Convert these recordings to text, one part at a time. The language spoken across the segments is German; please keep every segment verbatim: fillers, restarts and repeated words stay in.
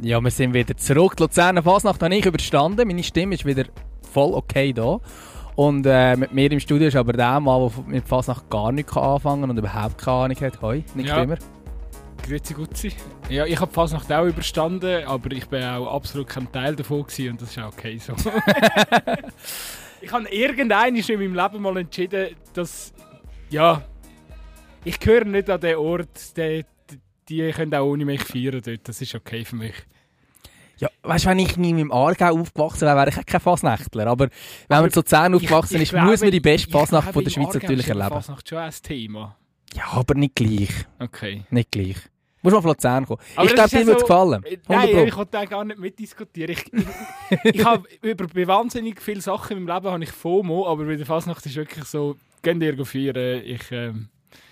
Ja, wir sind wieder zurück. Die Luzerner Fasnacht habe ich überstanden. Meine Stimme ist wieder voll okay da. Und äh, mit mir im Studio ist aber der Mann, der mit Fasnacht gar nichts anfangen kann und überhaupt keine Ahnung hat. Hoi, nicht ja. immer. Grüezi Gutzi. Ja, ich habe Fasnacht auch überstanden, aber ich war auch absolut kein Teil davon gewesen, und das ist auch okay so. Ich habe irgendwann in meinem Leben mal entschieden, dass, ja, ich gehöre nicht an den Ort, die, die können auch ohne mich feiern dort, das ist okay für mich. Ja, weißt du, wenn ich nie im Aargau aufgewachsen wäre, wäre ich kein Fasnächtler. Aber wenn aber man zu Luzern aufgewachsen ich, ich ist, glaube, muss man die beste Fasnacht von der Schweiz Aargau natürlich erleben. Fasnacht schon ein Thema. Ja, aber nicht gleich. Okay. Nicht gleich. Du musst mal auf Luzern kommen. Aber ich glaube, dir ja würde es so, gefallen. Nein, ich wollte gar nicht mitdiskutieren. Ich, ich, ich habe über bei wahnsinnig viele Sachen in meinem Leben habe ich FOMO, aber bei der Fasnacht ist wirklich so, gehen dir feiern, ich ähm,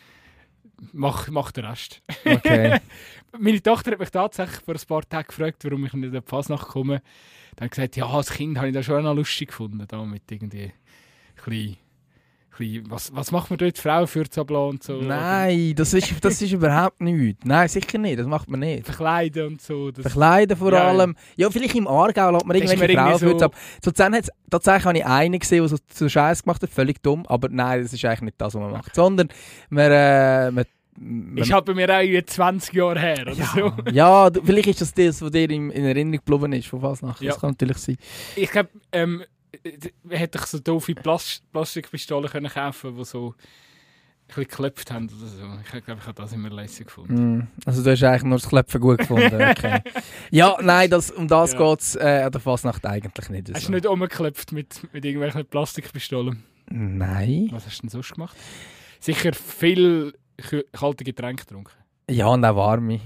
mach, mach den Rest. Okay. Meine Tochter hat mich tatsächlich vor ein paar Tagen gefragt, warum ich nicht in die Fasnacht komme. Dann hat gesagt, ja, als Kind habe ich das schon noch lustig gefunden, da mit irgendwie ein bisschen, was, was macht man dort, Frauen für Zabla und so? Nein, das ist, das ist überhaupt nichts. Nein, sicher nicht, das macht man nicht. Verkleiden und so. Das Verkleiden vor ja, allem. Ja, vielleicht im Aargau lässt man irgendwelche Frauen für Zabla. So tatsächlich habe ich einen gesehen, der so, so Scheiß gemacht hat, völlig dumm, aber nein, das ist eigentlich nicht das, was man macht. Sondern man... Äh, man ist halt bei mir auch zwanzig Jahre her, oder ja, so. Ja, du, vielleicht ist das das, was dir in, in Erinnerung geblieben ist von Fasnacht. Ja. Das kann natürlich sein. Ich glaube, ähm, hätte ich so doofe Plast- Plastikpistolen können kaufen, die so ein bisschen geklopft haben oder so. Ich glaube, ich habe das immer lässig gefunden. Mm, also du hast eigentlich nur das Klopfen gut gefunden. Okay. Ja, nein, das, um das ja. geht es äh, an der Fasnacht eigentlich nicht. Hast so. du nicht rumgeklopft mit, mit irgendwelchen Plastikpistolen? Nein. Was hast du denn sonst gemacht? Sicher viel kalte Getränke getrunken. Ja, und auch warme.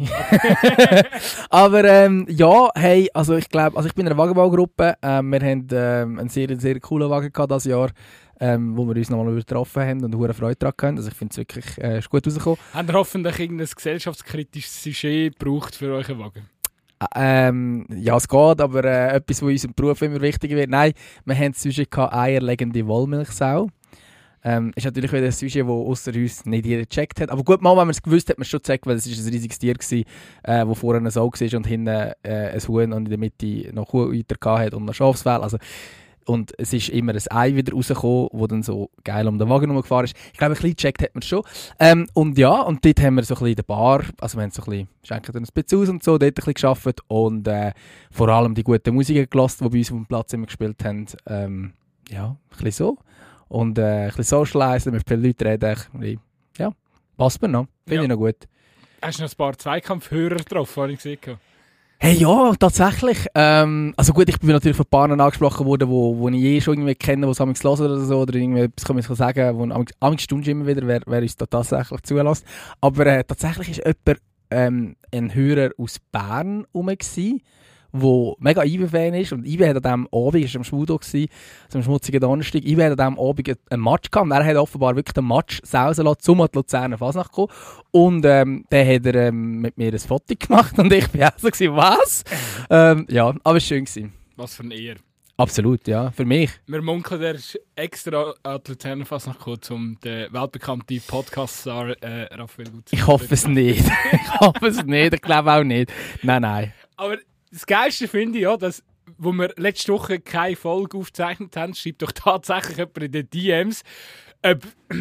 Aber ähm, ja, hey, also ich glaube, also ich bin in einer Wagenbaugruppe. Ähm, wir haben ähm, einen sehr, sehr coolen Wagen gehabt dieses Jahr, ähm, wo wir uns nochmal übertroffen haben und eine Freude daran hatten. Also ich finde es wirklich äh, ist gut rausgekommen. Habt ihr hoffentlich irgendein gesellschaftskritisches Sujet gebraucht für euren Wagen? Ähm, ja, es geht, aber äh, etwas, was in unserem Beruf immer wichtiger wird. Nein, wir haben das Sujet gehabt, eierlegende Wollmilchsau. Ähm, ist natürlich wieder ein Sujet, das außer uns nicht jeder gecheckt hat. Aber gut, mal, wenn man es gewusst hat, hat man es schon gecheckt, weil es ist ein riesiges Tier war, äh, wo vorne eine Sau war und hinten äh, ein Huhn und in der Mitte noch Kuhäuter hatte und noch Schafsfell. Also, und es ist immer ein Ei wieder rausgekommen, das dann so geil um den Wagen herumgefahren ist. Ich glaube, ein bisschen gecheckt hat man es schon. Ähm, und ja, und dort haben wir so ein bisschen in der Bar, also wir haben so ein bisschen, schenken dann ein bisschen aus und so, dort ein bisschen gearbeitet und äh, vor allem die gute Musik gelassen, die bei uns auf dem Platz immer gespielt haben. Ähm, ja, ein bisschen so. Und äh, ein bisschen socialisen, mit vielen Leuten reden. Ja, passt mir noch. Finde ja. ich noch gut. Hast du noch ein paar Zweikampfhörer getroffen, habe ich gesehen? Hey, ja, tatsächlich. Ähm, also gut, ich bin natürlich von Paaren angesprochen worden, wo, wo ich eh schon irgendwie kenne, die es amigs hören oder so, oder irgendwie etwas kann man sagen, wo amigs, amigs stund immer wieder, wer, wer uns da tatsächlich zulässt. Aber äh, tatsächlich war jemand, ähm, ein Hörer aus Bern rum gsi, der mega I B-Fan ist. Und I B hat an diesem Abend, es war am Schwudo, also am schmutzigen Donnerstag, I B hat an diesem Abend einen Match gehabt. Und er hat offenbar wirklich den Match sausen lassen, zum an die Luzerner Fasnacht kommen. Und ähm, dann hat er ähm, mit mir ein Foto gemacht und ich war auch so, gewesen, was? ähm, ja, aber es war schön gewesen. Was für eine Ehre. Absolut, ja, für mich. Wir munkeln, er ist extra an die Luzerner Fasnacht gekommen, um den weltbekannten Podcast-Star äh, Raphael Gutzi. Ich hoffe es nicht. Ich hoffe es nicht, ich glaube auch nicht. Nein, nein. Aber das Geilste finde ich ja, dass, wo wir letzte Woche keine Folge aufgezeichnet haben, schreibt doch tatsächlich jemand in den D Ms, ob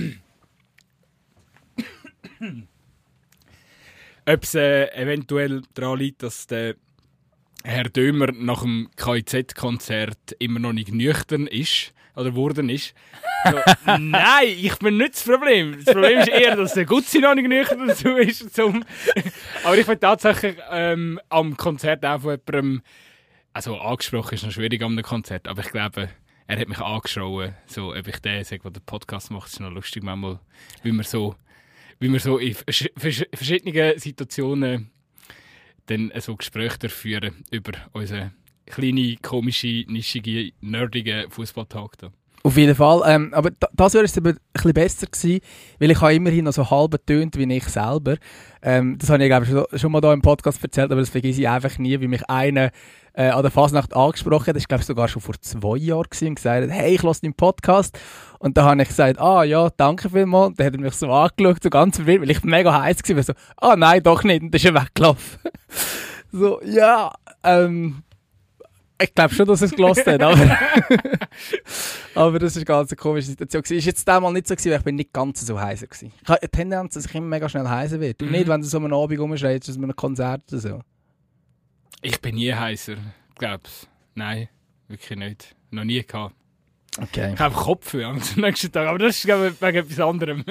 es äh, eventuell daran liegt, dass der Herr Dömer nach dem K I Z-Konzert immer noch nicht nüchtern ist oder geworden ist. So, nein, ich bin nicht das Problem. Das Problem ist eher, dass der Gutzi noch nicht nüchtern dazu ist. Zum Aber ich bin tatsächlich ähm, am Konzert auch von jemandem, also angesprochen ist noch schwierig am Konzert, aber ich glaube, er hat mich angeschaut, so, ob ich den sage, der den Podcast macht. Es ist noch lustig manchmal, wie wir so, wie wir so in vers- vers- verschiedenen Situationen dann so Gespräche führen über unseren kleinen, komischen, nischigen, nerdigen Fußballtag da. Auf jeden Fall. Ähm, aber da, das wäre es aber ein bisschen besser gewesen, weil ich habe immerhin noch so halb getönt wie ich selber. Ähm, das habe ich glaube ich schon, schon mal da im Podcast erzählt, aber das vergesse ich einfach nie, wie mich einer äh, an der Fasnacht angesprochen hat. Das war glaube ich sogar schon vor zwei Jahren gewesen, und gesagt hat, hey, ich höre deinen Podcast. Und dann habe ich gesagt, ah ja, danke vielmals. Und dann hat er mich so angeschaut, so ganz verwirrt, weil ich mega heiß war. So, ah nein, doch nicht. Und dann ist er weggelaufen. So, ja, ähm... Ich glaube schon, dass er es gelassen hat, aber... aber das war eine ganz komische Situation. Es war jetzt damals nicht so, gewesen, weil ich bin nicht ganz so heiser war. Ich habe eine Tendenz, dass ich immer mega schnell heiser werde. Und Mhm. nicht, wenn du so einen Abend rumschreist, dass man ein Konzert oder so. Ich bin nie heiser, glaub's. Nein, wirklich nicht. Noch nie gehabt. Okay. Ich habe Kopfweh am nächsten Tag, aber das ist glaube ich, wegen etwas anderem.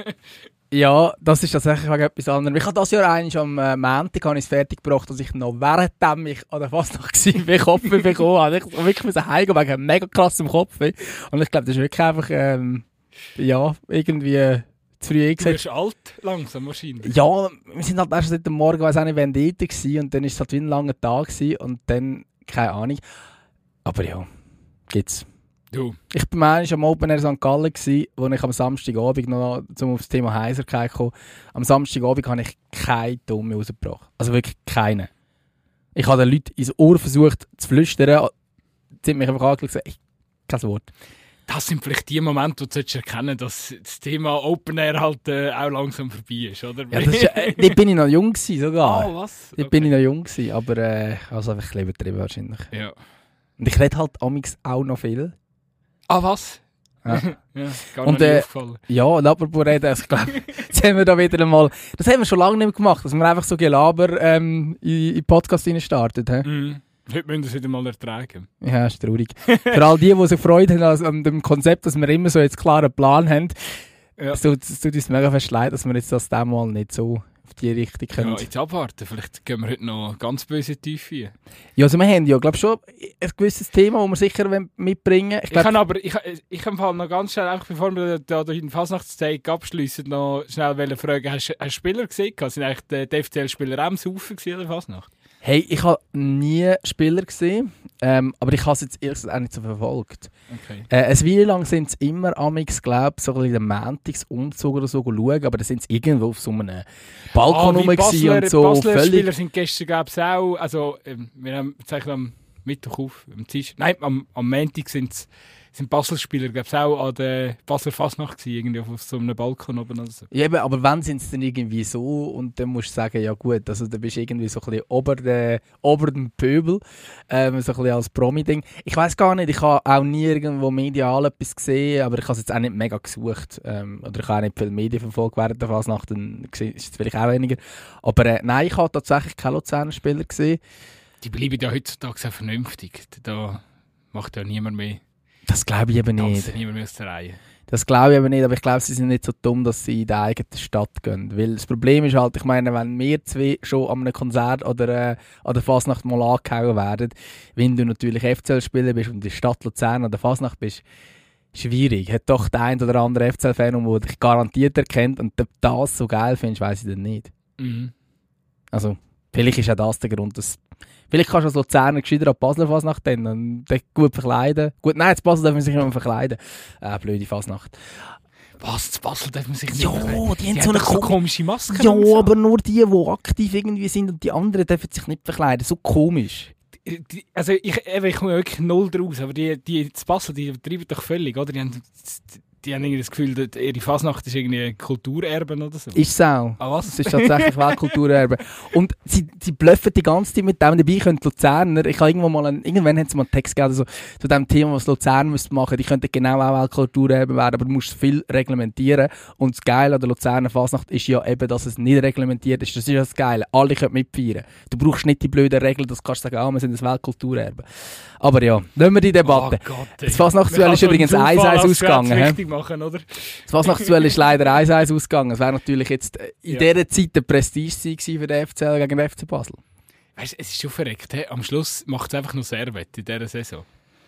Ja, das ist tatsächlich wegen etwas anderem. Ich habe dieses Jahr eigentlich am äh, Montag habe ich es fertig gebracht, dass ich noch währenddem ich an der Fastnacht war, Kopfweh bekommen habe. Ich musste wirklich heimgehen wegen einem mega krassem Kopfweh. Und ich glaube, das ist wirklich einfach, ähm, ja, irgendwie äh, zu früh Du eingesetzt. bist alt, langsam wahrscheinlich. Ja, wir sind halt erst seit dem Morgen, weiss auch nicht, wann dort gewesen, und dann war es halt wie ein langer Tag gewesen, und dann, keine Ahnung. Aber ja, gibt's. Du, Ich war eigentlich am Open Air Sankt Gallen, gewesen, wo ich am Samstagabend noch zum auf das Thema Heiserkeit kam. Am Samstagabend habe ich keinen Ton mehr rausgebracht. Also wirklich keinen. Ich habe den Leuten ins Ohr versucht zu flüstern. Sie haben mich einfach angeschaut und gesagt, ich, kein Wort. das sind vielleicht die Momente, wo du solltest erkennen solltest, dass das Thema Open Air halt äh, auch langsam vorbei ist, oder? Ja, das ist, äh, dort bin ich noch jung gewesen, sogar. Oh, was? Dort bin ich noch jung gewesen, aber äh, also einfach ein bisschen übertrieben wahrscheinlich. Ja. Und ich rede halt amigs auch noch viel. Ah, was? Ja. Ja, gar Und, nicht äh, aufgefallen. Ja, und apropos reden, also ich glaube, jetzt haben wir da wieder einmal, das haben wir schon lange nicht mehr gemacht, dass wir einfach so Gelaber ähm, in den Podcast startet. He? Mhm. Heute müssen wir es wieder mal ertragen. Ja, ist traurig. Für all die, die sich Freude haben an, an dem Konzept, dass wir immer so jetzt klaren Plan haben, Ja. es tut, es tut uns mega fest leid, dass wir jetzt das diesmal mal nicht so auf die Richtung können. Ja, jetzt abwarten. Vielleicht gehen wir heute noch ganz böse Tiefe rein. Ja, also wir haben ja, glaube schon ein gewisses Thema, das wir sicher mitbringen wollen. Ich Ich glaub, kann aber, ich, ich kann noch ganz schnell, auch bevor wir da den Fasnachtstag abschliessen, noch schnell fragen, hast, hast du Spieler gesehen? Sind eigentlich die, die F C L-Spieler auch am Saufen gewesen, in der Fasnacht? hey, ich habe nie Spieler gesehen, ähm, aber ich habe es jetzt ehrlich gesagt auch nicht so verfolgt. Okay. Äh, eine Weile lang sind es immer amix, glaube ich, so ein bisschen den Montagsumzug oder so schauen, aber da sind sie irgendwo auf so einem Balkon Ah, rum wie gewesen Basler, und so Basler völlig... Spieler sind gestern, glaube ich, auch, also ähm, wir haben zeichnen am Mittwoch auf, am Dienstag, nein, am, am Montag sind sind Basel-Spieler, glaube ich, auch an der Basler Fasnacht gewesen, irgendwie auf so einem Balkon oben oder so. Ja, eben, aber wenn sind es dann irgendwie so, und dann musst du sagen, ja gut, also da bist du irgendwie so ein bisschen ober, der, ober dem Pöbel, ähm, so ein bisschen als Promi-Ding. Ich weiß gar nicht, ich habe auch nie irgendwo medial etwas gesehen, aber ich habe es jetzt auch nicht mega gesucht, ähm, oder ich habe auch nicht viele Medien verfolgt während der Fasnacht, dann ist es vielleicht auch weniger. Aber äh, nein, ich habe tatsächlich keine Luzerner Spieler gesehen. Die bleiben ja heutzutage sehr vernünftig. Da macht ja niemand mehr. Das glaube ich eben nicht. Tanzen niemand mehr aus der Reihe. Das glaube ich aber nicht, aber ich glaube, sie sind nicht so dumm, dass sie in die eigene Stadt gehen. Weil das Problem ist halt, ich meine, wenn wir zwei schon an einem Konzert oder äh, an der Fasnacht mal angehauen werden, wenn du natürlich F C L-Spieler bist und in der Stadt Luzern an der Fasnacht bist, schwierig. Hat doch der ein oder andere F C L-Fan, der dich garantiert erkennt, und ob du das so geil findest, weiss ich dann nicht. Mhm. Also, vielleicht ist auch das der Grund, dass... Vielleicht kannst du als Luzerner gescheiter an die Basler Fasnacht dann und dich gut verkleiden. Gut, nein, zu Basel darf man sich nicht mehr verkleiden. Äh, blöde Fasnacht. Was? Zu Basel darf man sich nicht Ja, verkleiden? die haben Die so eine doch so kom- komische Maske. Ja, langsam. aber nur die, die aktiv irgendwie sind, und die anderen dürfen sich nicht verkleiden. So komisch. Die, die, also ich, eben, ich komme wirklich null draus, aber die, die zu Basel, die treiben doch völlig, oder? Die haben, die haben irgendwie das Gefühl, dass ihre Fasnacht ist irgendwie ein Kulturerbe oder so. Ist es auch. Ah, was? Es ist tatsächlich Weltkulturerbe. Und sie, sie bluffen die ganze Zeit mit dem. Dabei können die Luzerner, ich habe irgendwo mal einen, irgendwann haben sie mal einen Text gegeben, also, zu dem Thema, was Luzern müsste machen. Die könnten genau auch Weltkulturerbe werden, aber du musst viel reglementieren. Und das Geile an der Luzerner Fasnacht ist ja eben, dass es nicht reglementiert ist. Das ist ja das Geile. Alle können mitfeiern. Du brauchst nicht die blöden Regeln, dass du kannst sagen, ah, wir sind ein Weltkulturerbe. Aber ja, nehmen wir die Debatte. Oh Gott, Das Fasnachtsduell ist übrigens eins eins ausgegangen. hä? Machen, oder? Das Fasnachtsduell ist leider eins eins ausgegangen. Es wäre natürlich jetzt in Ja. dieser Zeit ein Prestige für den F C L gegen den F C Basel. Weißt, es ist schon verreckt. He? Am Schluss macht es einfach nur Servet in dieser Saison.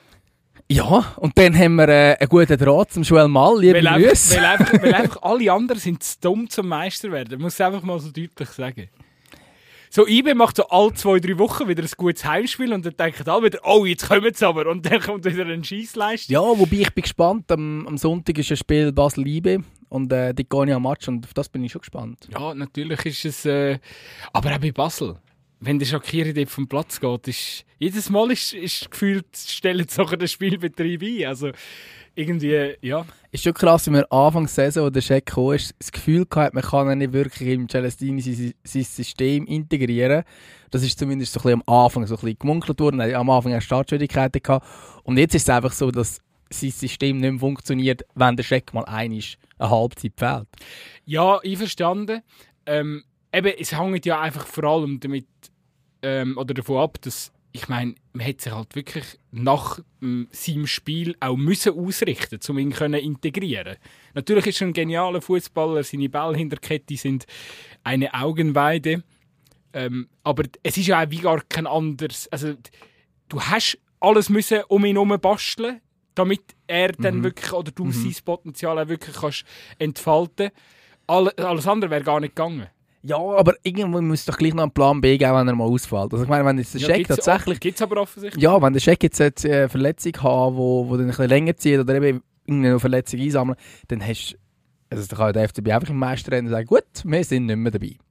Ja, und dann haben wir äh, einen guten Draht zum Joel Mall, liebe Weil einfach, Grüße. weil, einfach, weil einfach alle anderen sind zu dumm zum Meister werden. Man muss es einfach mal so deutlich sagen. So, I B macht so alle zwei, drei Wochen wieder ein gutes Heimspiel und dann denken alle wieder, oh, jetzt kommen sie aber. Und dann kommt wieder ein Scheissleistung. Ja, wobei ich bin gespannt. Am, am Sonntag ist ein Spiel Basel-I B und äh, die gehe ich am Match und auf das bin ich schon gespannt. Ja, natürlich ist es... Äh, aber auch bei Basel. wenn der Shaqiri dort vom Platz geht, ist jedes Mal ist, ist gefühlt, stellen sie sogar den Spielbetrieb ein. Also irgendwie, ja. Ist schon krass, wenn man Anfang der Saison, wo der Scheck kam, ist, das Gefühl hatte, man kann ihn nicht wirklich im Celestini sein, sein System integrieren. Das ist zumindest so ein bisschen am Anfang so ein bisschen gemunkelt worden. Er hatte am Anfang eine Startschwierigkeiten gehabt. Und jetzt ist es einfach so, dass sein System nicht mehr funktioniert, wenn der Scheck mal eine Halbzeit fehlt. Ja, einverstanden. Ähm, eben, es hängt ja einfach vor allem damit, ähm, oder davon ab, dass, ich meine, man hätte sich halt wirklich nach ähm, seinem Spiel auch müssen ausrichten, um ihn können integrieren. Natürlich ist er ein genialer Fußballer, seine Ballhinterkette sind eine Augenweide. Ähm, aber es ist ja auch wie gar kein anderes. Also, du hast alles müssen um ihn herum basteln, damit er dann Mhm. wirklich, oder du Mhm. sein Potenzial auch wirklich kannst entfalten. All, alles andere wäre gar nicht gegangen. Ja, aber irgendwo muss doch gleich noch einen Plan B geben, wenn er mal ausfällt. Also ich meine, wenn jetzt der Ja, Scheck gibt's tatsächlich... Gibt es aber offensichtlich. Ja, wenn der Scheck jetzt eine äh, Verletzung hat, wo, wo dann ein bisschen länger zieht oder eben irgendeine Verletzung einsammeln, dann hast also dann kann der F C B einfach im Meisterrennen sagen, gut, wir sind nicht mehr dabei.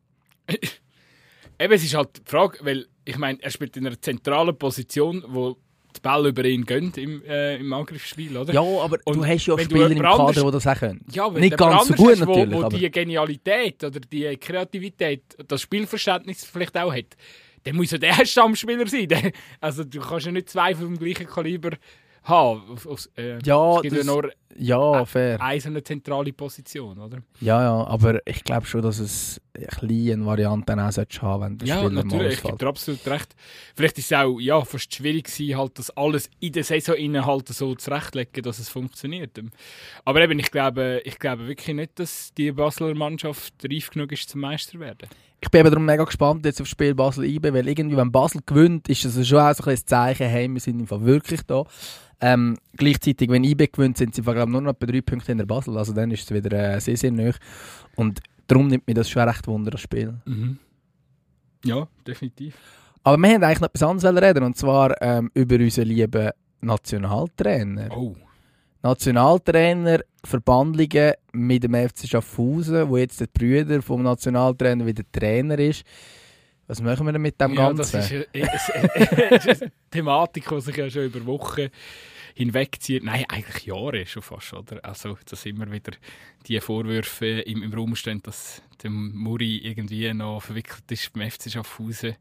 Eben, es ist halt die Frage, weil ich meine, er spielt in einer zentralen Position, wo die Bälle über ihn gehen im, äh, im Angriffsspiel, oder? Ja, aber Und du hast ja wenn du Spieler im jemand Kader, anders- die das auch können. Ja, wenn Nicht jemand ganz so anders gut hast, natürlich, Wo, wo aber- die Genialität oder die Kreativität, das Spielverständnis vielleicht auch hat, dann muss ja der Stammspieler sein. Der- Also du kannst ja nicht zwei vom gleichen Kaliber haben. Auf, auf, äh, Ja, es gibt ja das- nur Ja, fair. eine so eine zentrale Position, oder? Ja, ja, aber ich glaube schon, dass es ein bisschen eine Variante auch solltest haben, wenn der Ja, Spieler mal natürlich, ich gebe ausfällt. dir absolut recht. Vielleicht ist es auch ja, fast schwierig gewesen, halt das alles in der Saison innen halt so zurechtlegen, dass es funktioniert. Aber eben, ich glaube, ich glaube wirklich nicht, dass die Basler Mannschaft reif genug ist, zum Meister zu werden. Ich bin eben darum mega gespannt jetzt auf das Spiel Basel-I B, weil irgendwie, wenn Basel gewinnt, ist das schon auch so ein bisschen das Zeichen, hey, wir sind im Fall wirklich da. Ähm, gleichzeitig, wenn I B gewinnt, sind sie glaube nur noch bei drei Punkten in der Basel, also dann ist es wieder äh, sehr, sehr nahe. Und darum nimmt mir das schon recht Wunder, das Spiel. Mhm. Ja, definitiv. Aber wir haben eigentlich noch etwas anderes reden, und zwar ähm, über unseren lieben Nationaltrainer. Oh. Nationaltrainer, Verbandlungen mit dem F C Schaffhausen, wo jetzt der Brüder vom Nationaltrainer wieder Trainer ist. Was machen wir denn mit dem Ja, Ganzen? das ist, eine, das ist eine Thematik, die sich ja schon über Wochen hinwegzieht. Nein, eigentlich Jahre schon fast, oder? Also, dass immer wieder die Vorwürfe im, im Raum stehen, dass der Muri irgendwie noch verwickelt ist beim F C Schaffhausen.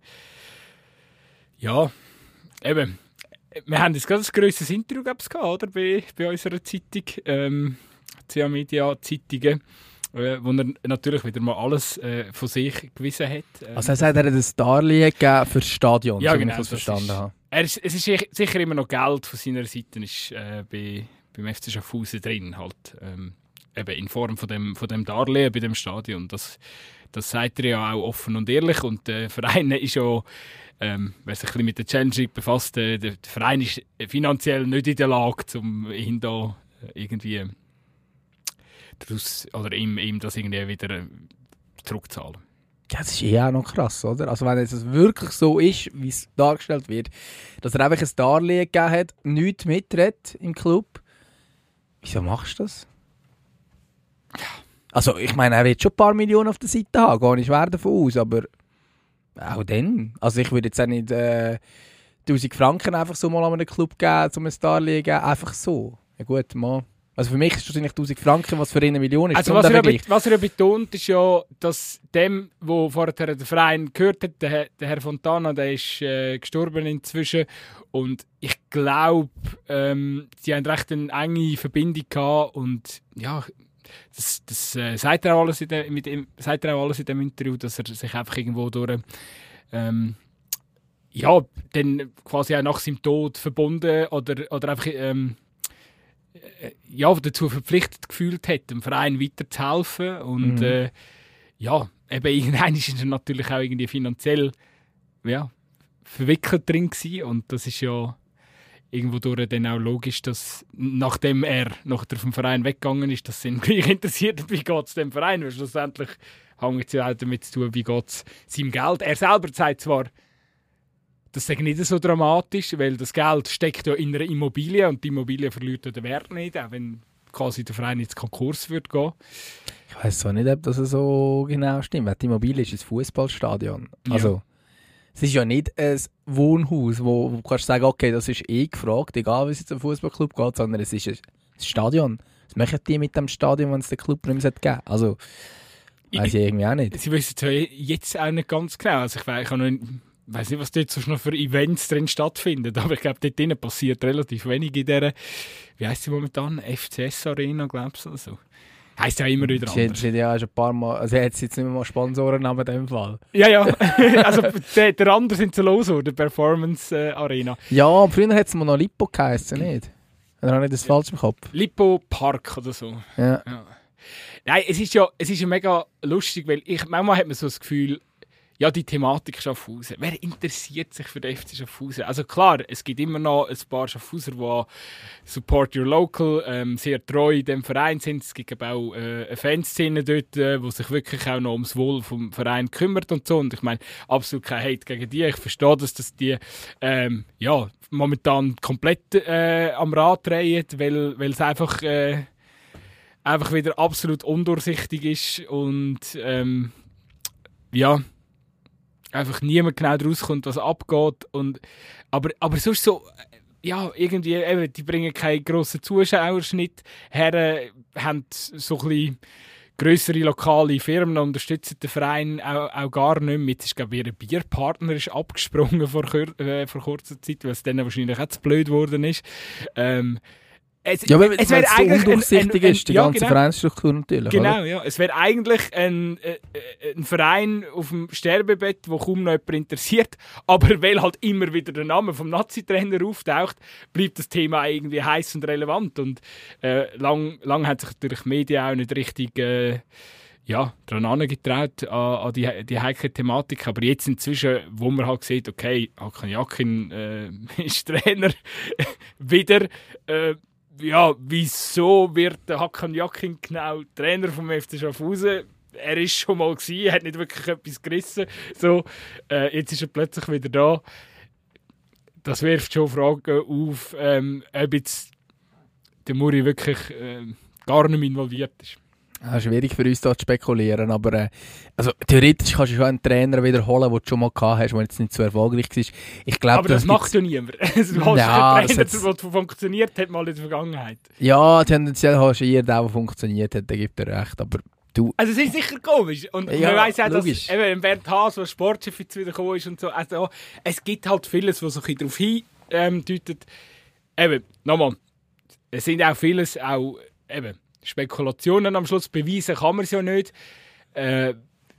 Ja, eben. Wir haben jetzt gerade ein grosses Interview gehabt, oder? Bei, bei unserer Zeitung, ähm, C A Media Zeitungen, äh, wo er natürlich wieder mal alles äh, von sich gewissen hat. Ähm, Also er sagt, er hat ein Darlehen gegeben für das Stadion, Ja, so wie genau, ich das das verstanden ist- habe. Er ist, es ist sich- sicher immer noch Geld von seiner Seite ist, äh, bei, beim F C Schaffhausen drin, halt, ähm, eben in Form von dem, von dem Darlehen bei dem Stadion. Das, das sagt er ja auch offen und ehrlich, und der Verein ist ja, ähm, wer sich ein bisschen mit der Challenge League befasst, äh, der, der Verein ist finanziell nicht in der Lage, um ihn da äh, irgendwie daraus, oder ihm, ihm das irgendwie wieder äh, zurückzahlen. Ja, das ist eh auch noch krass, oder? Also wenn es wirklich so ist, wie es dargestellt wird, dass er einfach ein Darlehen gegeben hat, nichts mitredet im Club, wieso machst du das? Also ich meine, er wird schon ein paar Millionen auf der Seite haben, gar nicht schwer davon aus, aber auch dann. Also ich würde jetzt auch nicht äh, tausend Franken einfach so mal an einen Club geben, um ein Darlehen geben, einfach so. Ja gut, mal. Also für mich ist es wahrscheinlich tausend Franken, was für ihn eine Million ist. Also Darum was der er, ja, Vergleich. bet- was er ja betont, ist ja, dass dem, wo vorher der Verein gehört hat, der, Herr- der Herr Fontana, der ist äh, gestorben inzwischen, und ich glaube, ähm, sie haben recht eine enge Verbindung gehabt, und ja, das, das äh, sagt, er auch alles in dem, mit ihm, sagt er auch alles in dem Interview, dass er sich einfach irgendwo durch ähm, ja, dann quasi auch nach seinem Tod verbunden oder, oder einfach ähm, äh, ja, dazu verpflichtet gefühlt hat, dem Verein weiterzuhelfen. Und Mhm. äh, ja, eben irgendwann ist er natürlich auch irgendwie finanziell ja, verwickelt drin gewesen. Und das ist ja irgendwo durch dann auch logisch, dass nachdem er nachher vom Verein weggegangen ist, dass es ihn gleich interessiert hat, wie geht es dem Verein. Weil schlussendlich hängt es ja auch damit zu tun, wie geht es seinem Geld. Er selber sagt zwar, das ist nicht so dramatisch, weil das Geld steckt ja in einer Immobilie und die Immobilie verliert ja den Wert nicht, auch wenn quasi der Verein ins Konkurs wird gehen. Ich weiß zwar nicht, ob das so genau stimmt. Die Immobilie ist ein Fußballstadion. Ja. Also, Es ist ja nicht ein Wohnhaus, wo, wo du kannst sagen, okay, das ist eh gefragt, egal wie es jetzt im Fußballclub geht, sondern es ist ein Stadion. Was machen die mit dem Stadion, wenn es den Club nicht mehr geben? Also, weiß ich, ich irgendwie auch nicht. Sie wissen zwar jetzt auch nicht ganz genau. Also ich weiß, ich habe noch weiß nicht, was dort sonst noch für Events drin stattfinden, aber ich glaube, dort drinnen passiert relativ wenig in dieser, wie heisst sie momentan, F C S-Arena, glaubst du, oder so. Heisst ja immer wieder anders. Sie hat ja schon ein paar Mal, also hat jetzt nicht mehr mal Sponsoren in dem Fall. Ja, ja, also der, der andere sind so los, der Performance-Arena. Ja, früher hat es mal noch Lipo geheißen, nicht? Oder habe ich das falsch im Kopf? Lipo Park oder so. Ja. Ja. Nein, es ist ja, es ist ja mega lustig, weil ich, manchmal hat man so das Gefühl, ja, die Thematik Schaffhausen. Wer interessiert sich für den F C Schaffhausen? Also klar, es gibt immer noch ein paar Schaffhauser, die Support Your Local ähm, sehr treu dem Verein sind. Es gibt auch äh, eine Fanszene dort, äh, die sich wirklich auch noch ums Wohl vom Verein kümmert und so. Und ich meine, absolut kein Hate gegen die. Ich verstehe, dass das die ähm, ja, momentan komplett äh, am Rad drehen, weil, weil es einfach, äh, einfach wieder absolut undurchsichtig ist und ähm, ja, einfach niemand genau rauskommt, was abgeht. Und, aber, aber sonst so, ja, irgendwie, eben, die bringen keinen grossen Zuschauerschnitt her, äh, haben so ein bisschen grössere lokale Firmen, unterstützen den Verein auch, auch gar nicht mehr. Jetzt ist, glaube ich, ihr Bierpartner ist abgesprungen vor, äh, vor kurzer Zeit, weil es dann wahrscheinlich auch zu blöd geworden ist. Ähm, Es, ja, aber es wenn es so eigentlich undurchsichtig ein, ein, ein, ist, die ja, ganze genau. Vereinsstruktur natürlich. Genau, oder? ja. Es wäre eigentlich ein, äh, ein Verein auf dem Sterbebett, wo kaum noch jemand interessiert, aber weil halt immer wieder der Name vom Nazi-Trainer auftaucht, bleibt das Thema irgendwie heiß und relevant. Und äh, lang, lang hat sich natürlich die Medien auch nicht richtig äh, ja, daran herangetraut, an, an die, die heikle Thematik. Aber jetzt inzwischen, wo man halt sieht, okay, Hakan Yakin äh, ist Trainer, wieder... Äh, ja, wieso wird der Hakan Yakin genau Trainer vom F C Schaffhausen? Er ist schon mal gewesen, er hat nicht wirklich etwas gerissen. So, äh, jetzt ist er plötzlich wieder da. Das wirft schon Fragen auf, ähm, ob jetzt der Muri wirklich äh, gar nicht involviert ist. Ja, schwierig für uns da zu spekulieren, aber äh, also, theoretisch kannst du schon einen Trainer wiederholen, den du schon mal gehabt hast, der jetzt nicht so erfolgreich war. Ich glaub, aber das, das macht ja niemand. Du hast ja, einen Trainer, der funktioniert hat mal in der Vergangenheit. Ja, tendenziell hast du eher den, der funktioniert hat, der gibt dir recht, aber du... Also es ist sicher komisch und ja, man weiss auch, dass logisch. eben Bernd Haas, der Sportchef jetzt wieder gekommen ist und so, also es gibt halt vieles, was so ein bisschen darauf hindeutet. Ähm, eben, nochmal, es sind auch vieles auch eben Spekulationen am Schluss, beweisen kann man es ja nicht. Äh,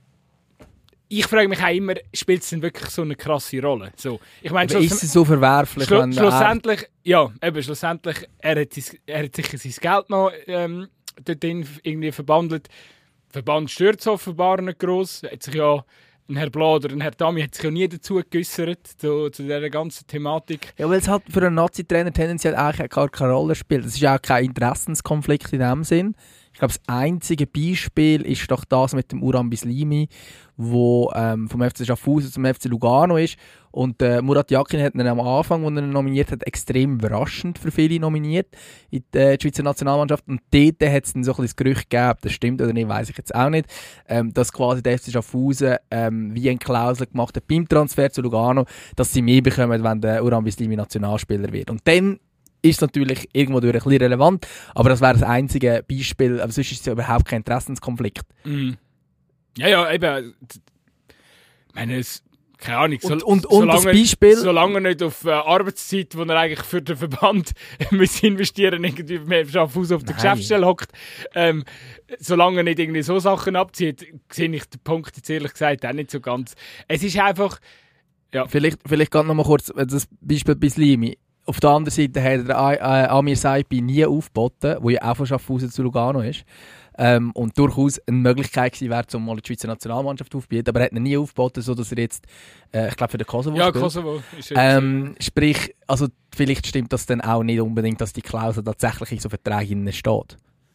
ich frage mich auch immer, spielt es denn wirklich so eine krasse Rolle? So, ich meine, ist es so verwerflich? Schlu wenn schlussendlich, ja, eben, schlussendlich, er hat, sein, er hat sicher sein Geld noch ähm, dorthin irgendwie verbandelt. Der Verband stört es offenbar nicht gross. Hat sich ja ein Herr Blau oder ein Herr Dami hat sich ja nie dazu geäussert, zu, zu dieser ganzen Thematik. Ja, weil es halt für einen Nazi-Trainer tendenziell eigentlich gar keine Rolle spielt. Es ist auch kein Interessenskonflikt in dem Sinn. Ich glaube, das einzige Beispiel ist doch das mit dem Uran Bislimi, wo ähm, vom F C Schaffhausen zum F C Lugano ist. Und äh, Murat Yakin hat ihn am Anfang, als er ihn nominiert hat, extrem überraschend für viele nominiert in die, äh, die Schweizer Nationalmannschaft. Und dort hat es dann so ein bisschen das Gerücht gegeben, das stimmt oder nicht, weiss ich jetzt auch nicht, ähm, dass quasi der F C Schaffhausen ähm, wie eine Klausel gemacht hat beim Transfer zu Lugano, dass sie mehr bekommen, wenn der Uran Bislimi Nationalspieler wird. Und dann ist es natürlich irgendwo durch ein bisschen relevant, aber das wäre das einzige Beispiel, aber sonst ist es ja überhaupt kein Interessenskonflikt. Mm. Ja, ja, eben. Ich meine, es, keine Ahnung. So, und und, und solange, das Beispiel... Solange er nicht auf äh, Arbeitszeit, die er eigentlich für den Verband muss investieren irgendwie mehr Schaffhaus auf der Nein. Geschäftsstelle hockt, ähm, solange er nicht irgendwie so Sachen abzieht, sehe ich den Punkt jetzt ehrlich gesagt auch nicht so ganz. Es ist einfach... Ja. Vielleicht, vielleicht gerade noch mal kurz das Beispiel Bislimi. Auf der anderen Seite hat der äh, Amir Saipi nie aufgeboten, der ja auch von Schaffhausen zu Lugano ist. Ähm, und durchaus eine Möglichkeit gewesen wäre, um mal die Schweizer Nationalmannschaft aufzubieten. Aber er hat ihn nie aufgeboten, sodass er jetzt, äh, ich glaube, für den Kosovo ja, spielt. Kosovo ist ähm, Sprich, also vielleicht stimmt das dann auch nicht unbedingt, dass die Klausel tatsächlich in so Verträgen steht.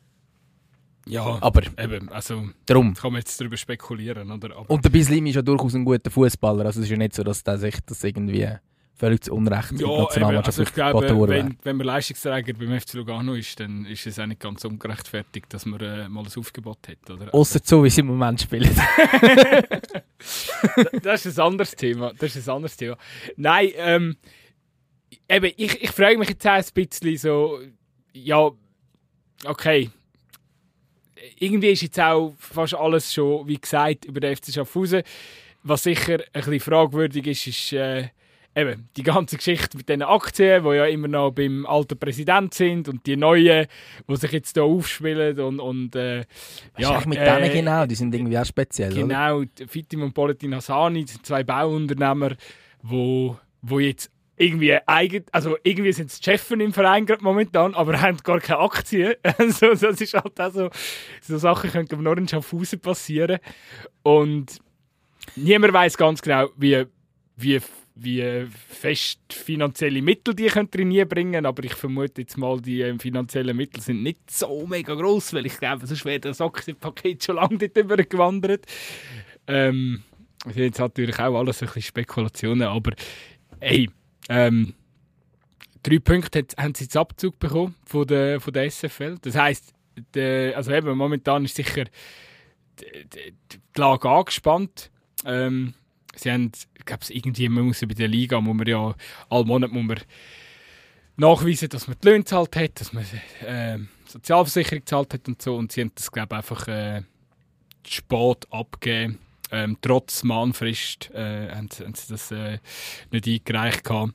Ja, aber eben, also darum. Kann man jetzt darüber spekulieren. Oder? Aber und der Bislimi ist ja durchaus ein guter Fußballer. Also es ist ja nicht so, dass der sich das irgendwie völlig zu Unrecht in Ja, die eben, Nationalmannschaft also ich glaube, geboten wenn, worden. wenn man Leistungsträger beim F C Lugano ist, dann ist es auch nicht ganz ungerechtfertigt, dass man äh, mal ein Aufgebot hat. Oder? Ausser so, wie sie im Moment spielen. Das ist ein anderes Thema. Das ist ein anderes Thema. Nein, ähm, eben, ich, ich frage mich jetzt auch ein bisschen so, ja, okay, irgendwie ist jetzt auch fast alles schon, wie gesagt, über den F C Schaffhausen. Was sicher ein bisschen fragwürdig ist, ist äh, eben die ganze Geschichte mit den Aktien, die ja immer noch beim alten Präsident sind und die neuen, die sich jetzt hier aufspielen und, und äh, Ja, ja, ist mit äh, denen genau, die sind irgendwie auch speziell, oder? genau, Fitim und Politin Hassani, das sind zwei Bauunternehmer, wo, wo jetzt irgendwie eigen, also irgendwie sind es die Chefen im Verein gerade momentan, aber haben gar keine Aktien. Also das ist halt auch so, so Sachen können nur in Schaffhausen passieren. Und niemand weiß ganz genau, wie, wie, wie fest finanzielle Mittel die können trainieren bringen, aber ich vermute jetzt mal, die äh, finanziellen Mittel sind nicht so mega gross, weil ich glaube, sonst wäre das Aktienpaket schon lange dort übergewandert. Ähm, das sind jetzt natürlich auch alles ein bisschen Spekulationen, aber hey, ähm, drei Punkte hat, haben sie jetzt Abzug bekommen von der, von der S F L. Das heisst, der, also eben, momentan ist sicher die, die, die Lage angespannt. Ähm, sie haben, ich glaube, irgendwie man muss bei der Liga, muss man ja alle Monate muss man nachweisen, dass man die Löhne gezahlt hat, dass man äh, Sozialversicherung gezahlt hat und so. Und sie haben das, glaube ich, einfach äh, spät abgegeben. Ähm, trotz Mahnfrist äh, haben, haben sie das äh, nicht eingereicht gehabt.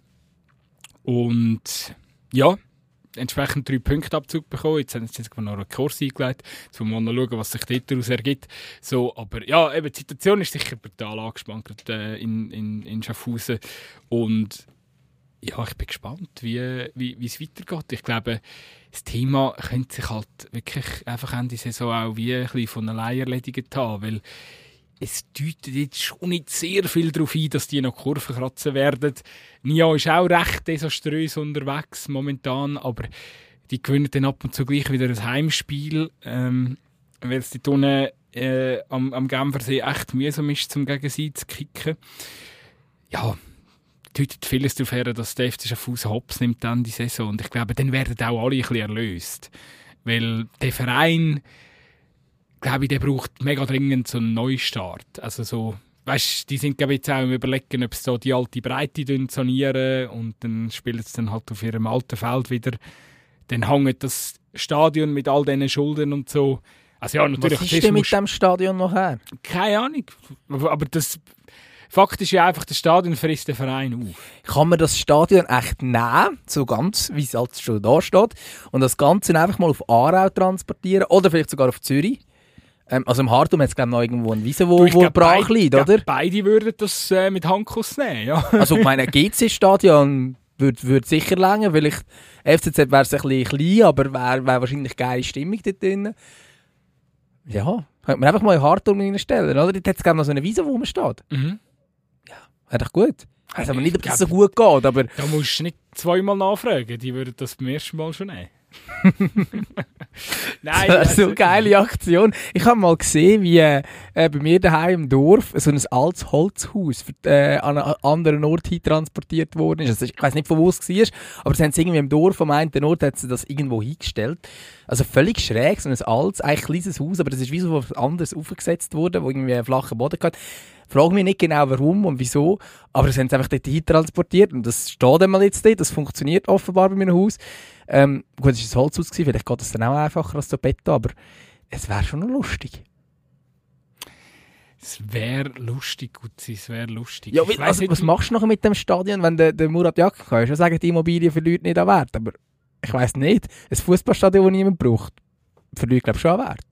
Und ja, entsprechend drei Punkte Abzug bekommen. Jetzt haben sie noch einen Kurs eingelegt. Jetzt wollen wir mal schauen, was sich daraus ergibt. So, aber ja, eben, die Situation ist sicher brutal angespannt äh, in, in, in Schaffhausen. Und ja, ich bin gespannt, wie, wie, wie es weitergeht. Ich glaube, das Thema könnte sich halt wirklich einfach Ende Saison auch wie ein bisschen von allein erledigt haben, weil es deutet jetzt schon nicht sehr viel darauf ein, dass die noch Kurven kratzen werden. Nia ist auch recht desaströs unterwegs momentan, aber die gewinnen dann ab und zu gleich wieder ein Heimspiel, ähm, weil es dort unten äh, am, am Genfersee echt mühsam ist, zum gegen sie zu kicken. Ja, deutet vieles darauf her, dass der F C Schaffhausen Hops nimmt dann die Saison. Und ich glaube, dann werden auch alle ein bisschen erlöst. Weil der Verein, glaube ich, der braucht mega dringend so einen Neustart. Also so, weißt, die sind glaube ich jetzt auch im Überlegen, ob sie so die alte Breite sanieren und dann spielen sie dann halt auf ihrem alten Feld wieder. Dann hängt das Stadion mit all diesen Schulden und so. Also ja, natürlich. Was ist denn mit dem Stadion noch her? Keine Ahnung. Aber das Fakt ist ja einfach, das Stadion frisst den Verein auf. Kann man das Stadion echt nehmen, so ganz, wie es halt schon da steht, und das Ganze einfach mal auf Aarau transportieren oder vielleicht sogar auf Zürich? Ähm, also im Hartum hat es glaube ich noch irgendwo eine Wiese, wo, Du, wo brach liegt, oder? Glaub, beide würden das äh, mit Handkuss nehmen, ja. Also ich meine, G C-Stadion würde würd sicher länger, weil ich F C Z wäre es ein bisschen klein, aber wäre wär wahrscheinlich geile Stimmung dort drin. Ja, könnte man einfach mal in Hartum reinstellen, oder? Dort hat es glaube ich noch so eine Wiese, wo man steht. Mhm. Ja, doch gut. Ich weiß aber nicht, ob Ich das glaub, so gut geht, aber... Da musst du nicht zweimal nachfragen, die würden das beim ersten Mal schon nehmen. Nein, das ist so also, eine geile Aktion. Ich habe mal gesehen, wie äh, bei mir daheim im Dorf so ein altes Holzhaus für, äh, an einen anderen Ort hin transportiert worden ist. Also ich weiß nicht, von wo es war, aber sie haben es irgendwie im Dorf am einen Ort hat sie das irgendwo hingestellt. Also völlig schräg, so ein altes, eigentlich kleines Haus, aber das ist wie so was anderes aufgesetzt worden, wo irgendwie einen flachen Boden hatte. Ich frage mich nicht genau, warum und wieso, aber sie haben es einfach dort hin transportiert und das steht einmal jetzt dort, das funktioniert offenbar bei meinem Haus. Ähm, gut, es war ein Holzhaus, vielleicht geht es dann auch einfacher als so Beton, aber es wäre schon noch lustig. Es wäre lustig, gut, es wäre lustig. Ja, Ich wie, weiss also, nicht, was machst du noch mit dem Stadion, wenn der, der Murat Yakin kann? Ich sagen, die Immobilien für Leute nicht an Wert, aber ich weiss nicht. Ein Fußballstadion, das niemand braucht, für Leute glaube ich schon an Wert.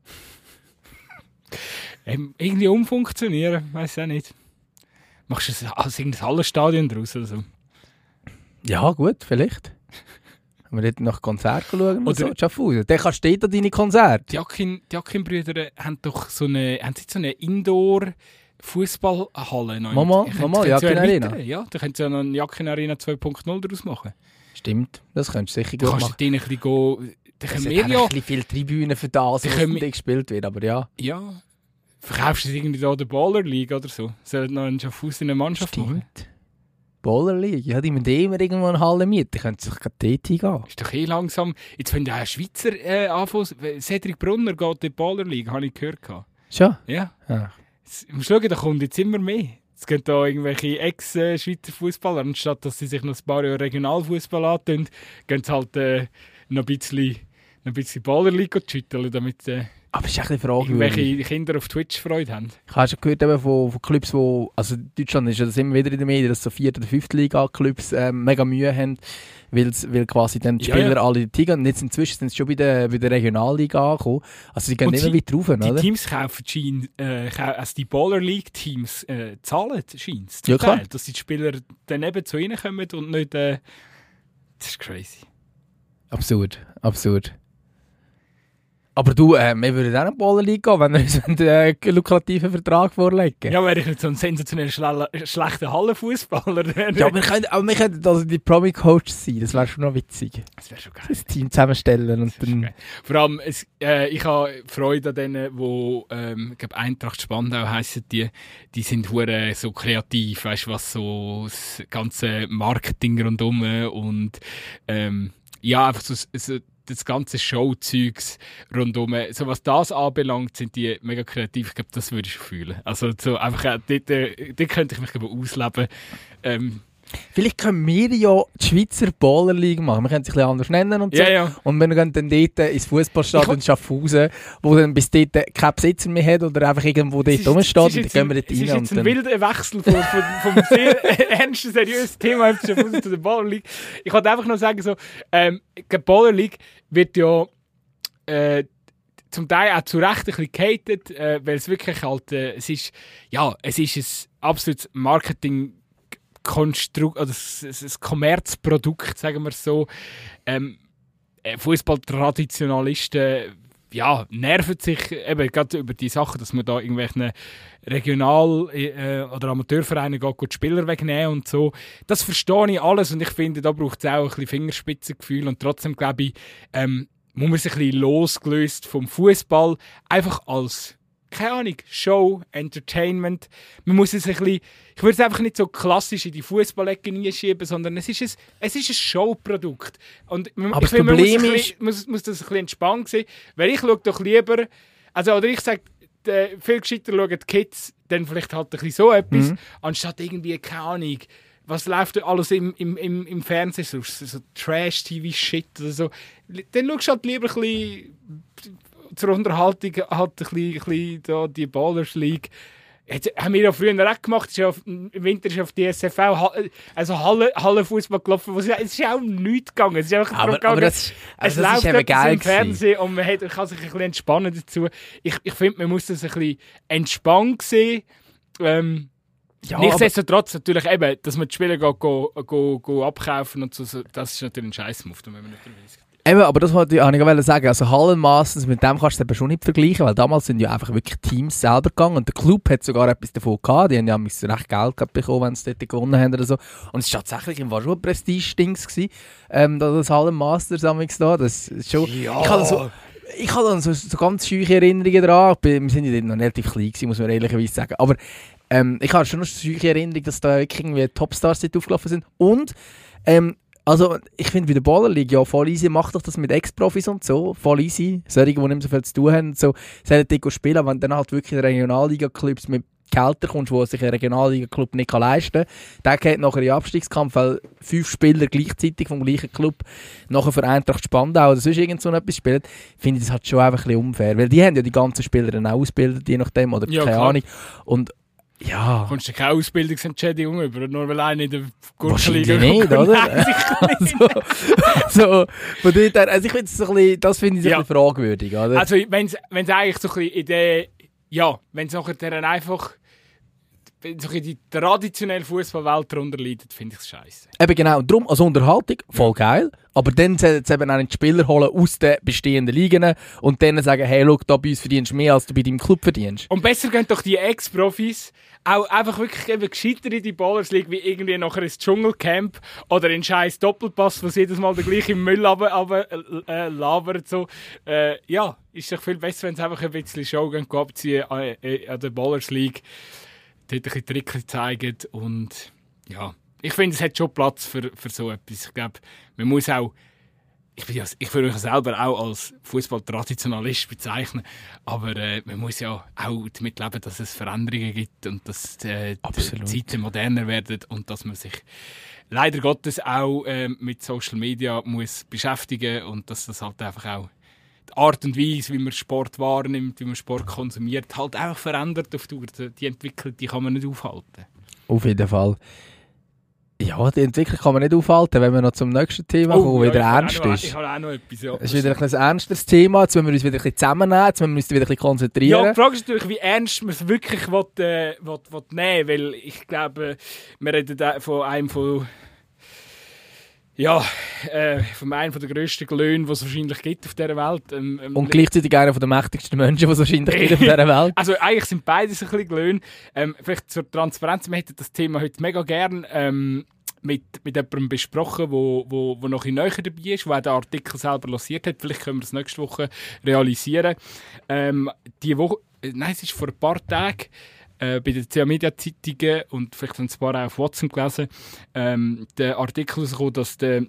Ähm, irgendwie umfunktionieren, weiß ich auch nicht. Machst du ein, also irgendein Hallenstadion draus oder so? Ja, gut, vielleicht. Wenn wir dort nach Konzerten schauen oder so, Schaffhausen. Dann kannst du dort an deine Konzerte. Die Jakin-Brüder haben doch so eine, haben sie so eine Indoor-Fußballhalle noch. Mama, Mama, Jakin Arena. Ja, da können sie ja noch eine Jakin Arena zwei Punkt null daraus machen. Stimmt, das könntest du sicher Du gut kannst machen. dort ein bisschen gehen. Da Es können hat wir ja... ein bisschen viele Tribünen für das, was können wir- dort gespielt wird, aber ja. Ja. Verkaufst du irgendwie da der Baller League oder so? Sollen noch eine Schaffhausen Mannschaft machen? Stimmt. Baller League? Ja, die müssen immer irgendwo eine Halle mieten. Die können sich gerade dort hingehen. Ist doch eh langsam. Jetzt wenn der Schweizer äh, anfangen, Cedric Brunner geht in die Baller League, habe ich gehört. Schon? Ja. Ja. Jetzt, musst schauen, da kommt jetzt immer mehr. Es gehen da irgendwelche Ex-Schweizer Fußballer, anstatt dass sie sich noch ein paar Jahre Regionalfußball antun, gehen sie halt äh, noch ein bisschen, noch ein bisschen Baller League schütteln, damit äh, Aber es ist echt eine Frage, irgendwelche Kinder auf Twitch Freude haben. Ich habe schon gehört eben von, von Clubs, wo, also in Deutschland ist ja das immer wieder in den Medien, dass so vierte oder fünfte Liga-Clubs ähm, mega Mühe haben, weil quasi dann die Ja, Spieler ja. alle die gehen. Und jetzt inzwischen sind sie schon bei der, bei der Regionalliga angekommen. Also sie gehen Und immer sie- weiter rauf, Die oder? Teams kaufen schein, äh, kau- also die Baller League Teams äh, zahlen, scheint es. Ja, klar. Dass die Spieler dann eben zu ihnen kommen und nicht... Äh, das ist crazy. Absurd, absurd. Aber du, äh, wir würden auch in die Baller League gehen, wenn wir uns einen äh, lukrativen Vertrag vorlegen. Ja, wäre ich nicht so ein sensationell schle schlechter Hallenfußballer. Ja, aber wir können, aber wir können also die Promi-Coaches sein, das wäre schon noch witzig. Das wäre schon geil. Das Team zusammenstellen und Das ist dann... geil. Vor allem, es, äh, ich habe Freude an denen, die, ähm, ich glaube, Eintracht Spandau heissen die, die sind hure so kreativ, weißt du, was so das ganze Marketing rundum und ähm, ja, einfach so, so das ganze Showzeugs rundum. So was das anbelangt, sind die mega kreativ. Ich glaube, das würde ich fühlen. Also so einfach, äh, dort, äh, dort könnte ich mich glaube, ausleben. Ähm, Vielleicht können wir ja die Schweizer Baller League machen. Wir können sie ein bisschen anders nennen und so. ja, ja. Und wir gehen dann dort ins Fußballstadion Schaffhausen, wo dann bis dort kein Besitzer mehr hat oder einfach irgendwo dort rumsteht. Und dann gehen wir dort Es ist rein. jetzt Und ein dann... wilder Wechsel von, von, vom sehr ernsten, seriösen Thema zu der Baller League. Ich wollte einfach noch sagen, so, ähm, die Baller League wird ja äh, zum Teil auch zu Recht ein bisschen gehatet, äh, weil es wirklich halt, äh, es ist, ja, es ist ein absolutes Marketing Konstrukt, oder ein Kommerzprodukt, sagen wir es so. Ähm, Fußballtraditionalisten ja, nerven sich eben gerade über die Sachen, dass man da irgendwelchen Regional- äh, oder Amateurvereinen geht, geht Spieler wegnehmen und so. Das verstehe ich alles und ich finde, da braucht es auch ein bisschen Fingerspitzengefühl und trotzdem, glaube ich, ähm, muss man sich ein bisschen losgelöst vom Fußball einfach als, keine Ahnung, Show, Entertainment. Man muss es ein bisschen, ich würde es einfach nicht so klassisch in die Fußballecke schieben, sondern es ist ein, es ist ein Showprodukt. Und man, Aber ich das finde, man Problem muss, ein ist- bisschen, muss, muss das ein bisschen entspannt sehen, weil ich schaue doch lieber, also oder ich sage, äh, viel gescheiter schauen die Kids dann vielleicht halt ein bisschen so etwas, Mhm. anstatt irgendwie, keine Ahnung, was läuft da alles im, im, im, im Fernsehen, so, so Trash-T V-Shit oder so. Dann schaust du halt lieber ein bisschen zur Unterhaltung halt ein bisschen, ein bisschen da die Ballers League. Jetzt haben wir ja früher auch gemacht, ist ja auf, im Winter ist auf die S F V, Ha- also Halle, Hallenfußball gelaufen, wo es es ist ja auch nichts gegangen. Es ist einfach Aber, gegangen, aber das, es also das läuft ist eben etwas geil im Fernsehen und man hat, kann sich ein bisschen entspannen dazu. Ich, ich finde, man muss das ein bisschen entspannt sehen. Ähm, Ja, aber, Nichtsdestotrotz natürlich eben, dass man die Spieler go, go, go, go abkaufen und so, so, das ist natürlich ein Scheissmove, da müssen wir nicht drüber diskutieren. eben, aber das wollte ich auch nicht sagen. Also Hallenmassens, mit dem kannst du es eben schon nicht vergleichen, weil damals sind ja einfach wirklich Teams selber gegangen und der Club hat sogar etwas davon gehabt. Die haben ja müssen recht Geld gehabt bekommen, wenn sie dort gewonnen haben oder so. Und es war tatsächlich war schon ein Prestige-Dings gewesen, ähm, da das Hallenmasters damals da. Das ist schon... Ja. Ich habe so... Ich habe dann so, so ganz scheuche Erinnerungen daran. Ich bin- Wir sind ja dort noch relativ klein gewesen, muss man ehrlicherweise sagen. Aber ähm, ich habe schon noch scheuche Erinnerungen, dass da wirklich irgendwie Topstars dort aufgelaufen sind. Und ähm, also ich finde bei der Baller League ja voll easy, macht doch das mit Ex-Profis und so, voll easy. Solche, die nicht mehr so viel zu tun haben, so, sollen dort spielen, aber wenn dann halt wirklich in Regionalliga-Clubs mit Kälter kommst, wo sich ein Regionalliga-Club nicht kann leisten kann, der geht nachher in den Abstiegskampf, weil fünf Spieler gleichzeitig vom gleichen Club nachher für Eintracht Spandau oder sonst irgend so etwas spielen, finde ich das halt schon einfach ein bisschen unfair, weil die haben ja die ganzen Spieler dann auch ausgebildet, je nachdem, oder Ja, keine klar. Ahnung. Und ja... Kommst du keine Ausbildungsentschädigung über, nur weil einer in der Wahrscheinlich Gurkenliga nicht, oder? Nein, sicher nicht. so, so, von dort her, also ich finde es so ein bisschen, das finde ich so Ja. ein bisschen fragwürdig, oder? Also wenn es eigentlich so ein bisschen in der, ja, wenn es nachher dann einfach wenn so in die traditionelle Fußballwelt darunter leidet, finde ich es scheiße. Eben genau, darum, als Unterhaltung, voll geil, aber dann sollten sie eben auch die Spieler holen aus den bestehenden Ligen und denen sagen, hey, schau, da bei uns verdienst du mehr, als du bei deinem Club verdienst. Und besser gehen doch die Ex-Profis auch einfach wirklich eben gescheiter in die Ballers League, wie irgendwie nachher ins Dschungelcamp oder in scheiß Doppelpass, wo sie jedes Mal der gleiche Müll aber, aber äh, labert. So. Äh, ja, ist doch viel besser, wenn sie einfach ein bisschen Show gehen, abziehen äh, äh, an der Ballers League, dort ein bisschen Tricks zeigen und ja, ich finde, es hat schon Platz für, für so etwas. Ich glaube, man muss auch, ich, bin ja, ich würde mich selber auch als Fußball-Traditionalist bezeichnen, aber äh, man muss ja auch damit leben, dass es Veränderungen gibt und dass äh, die Zeiten moderner werden und dass man sich leider Gottes auch äh, mit Social Media muss beschäftigen und dass das halt einfach auch die Art und Weise, wie man Sport wahrnimmt, wie man Sport konsumiert, halt einfach verändert auf Dauer. Die Entwicklung, die kann man nicht aufhalten. Auf jeden Fall. Ja, die Entwicklung kann man nicht aufhalten, wenn wir noch zum nächsten Thema oh, kommen, ja, wieder ernst ernst noch, ist. Ich habe auch noch etwas, ja. Es ist wieder ein, ein ernstes Thema, jetzt müssen wir uns wieder ein bisschen zusammennehmen, jetzt müssen wir uns wieder ein bisschen konzentrieren. Ja, die Frage ist natürlich, wie ernst man es wirklich will, äh, will, will nehmen will, weil ich glaube, wir reden da von einem von... Ja, äh, von einem der grössten Löhne, die es wahrscheinlich gibt auf dieser Welt. Ähm, ähm, und gleichzeitig einer der mächtigsten Menschen, die es wahrscheinlich gibt auf dieser Welt. Also eigentlich sind beide so ein bisschen Löhne. Ähm, vielleicht zur Transparenz, wir hätten das Thema heute mega gern ähm, mit, mit jemandem besprochen, wo, wo, wo noch ein näher dabei ist, der den Artikel selber lanciert hat. Vielleicht können wir das nächste Woche realisieren. Ähm, die Woche, äh, nein, es ist vor ein paar Tagen, Äh, bei den C A Media Zeitungen und vielleicht haben es ein paar auch auf WhatsApp gelesen, ähm, der Artikel rausgekommen, dass der,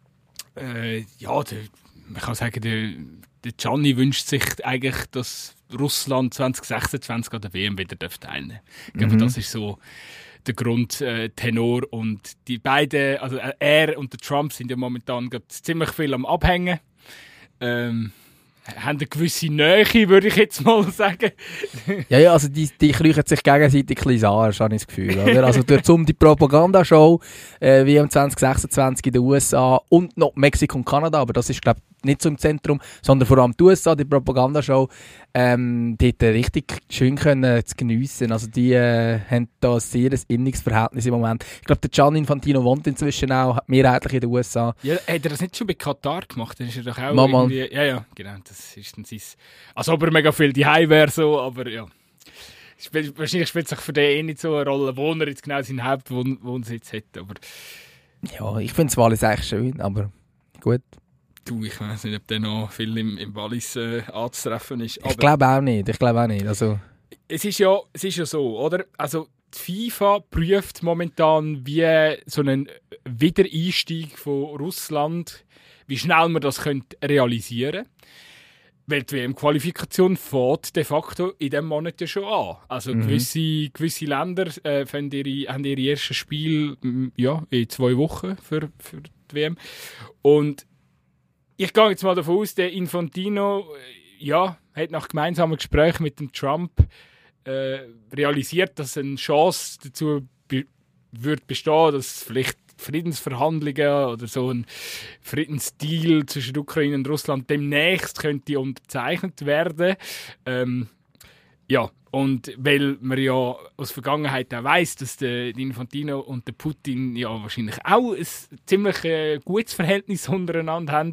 äh, ja, der, man kann sagen, der, der Gianni wünscht sich eigentlich, dass Russland zwanzig sechsundzwanzig an der W M wieder teilnehmen darf. Ich glaube, mhm. das ist so der Grundtenor. Äh, und die beiden, also äh, er und der Trump sind ja momentan ziemlich viel am Abhängen. Ähm, haben eine gewisse Nähe, würde ich jetzt mal sagen. ja, ja, also die, die kriechen sich gegenseitig ein bisschen an, habe ich das Gefühl. Oder? Also durch um die Propagandashow äh, wie im zwanzig sechsundzwanzig in den U S A und noch Mexiko und Kanada, aber das ist, glaube ich, nicht so im Zentrum, sondern vor allem die U S A, die Propagandashow, ähm, dort richtig schön können zu geniessen. Also die äh, haben da ein sehr inniges Verhältnis im Moment. Ich glaube, der Gianni Infantino wohnt inzwischen auch mehrheitlich in den U S A. Ja, hat er das nicht schon bei Katar gemacht? Dann ist er doch auch mal, mal. irgendwie... Ja, ja, genau. Das ist dann sein... Also ob er mega viel daheim wäre, so, aber ja. Spiel, wahrscheinlich spielt sich für den eh nicht so eine Rolle, wo er jetzt genau seinen Hauptwohnsitz hat, aber... Ja, ich finde es Wallis eigentlich schön, aber gut. Du, ich weiß nicht, ob der noch viel im, im Wallis äh, anzutreffen ist. Aber ich glaube auch nicht, ich glaube auch nicht. Also. Es ist ja, es ist ja so, oder? Also die FIFA prüft momentan, wie so einen Wiedereinstieg von Russland, wie schnell man das könnte realisieren könnte. Weil die W M-Qualifikation fängt de facto in diesem Monat ja schon an. Also mhm. gewisse, gewisse Länder äh, ihre, haben ihre ersten Spiele ja, in zwei Wochen für, für die W M. Und ich gehe jetzt mal davon aus, der Infantino ja, hat nach gemeinsamen Gesprächen mit dem Trump äh, realisiert, dass eine Chance dazu be- wird bestehen, dass vielleicht Friedensverhandlungen oder so ein Friedensdeal zwischen Ukraine und Russland demnächst könnte unterzeichnet werden. Ähm, ja, und weil man ja aus der Vergangenheit auch weiss, dass der Infantino und der Putin ja wahrscheinlich auch ein ziemlich äh, gutes Verhältnis untereinander haben,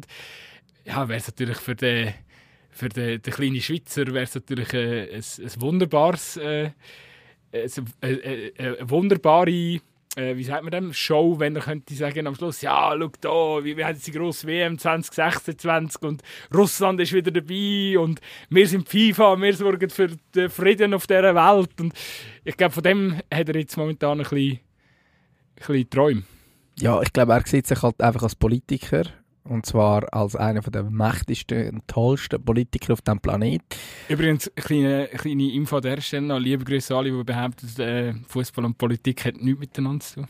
ja, wäre es natürlich für den, für den, den kleinen Schweizer wäre es natürlich äh, ein, ein wunderbares, äh, eine, eine, eine wunderbare Äh, wie sagt man dem? Show, wenn er könnte sagen am Schluss, ja, schau da, wir haben jetzt die grosse W M zwanzig sechsundzwanzig und Russland ist wieder dabei und wir sind FIFA, wir sorgen für den Frieden auf dieser Welt. Und ich glaube, von dem hat er jetzt momentan ein bisschen, ein bisschen Träume. Ja, ich glaube, er sieht sich halt einfach als Politiker. Und zwar als einer der mächtigsten und tollsten Politiker auf diesem Planeten. Übrigens, eine kleine, kleine Info an der Stelle noch. Liebe Grüße alle, die behaupten, äh, Fußball und Politik hat nichts miteinander zu tun.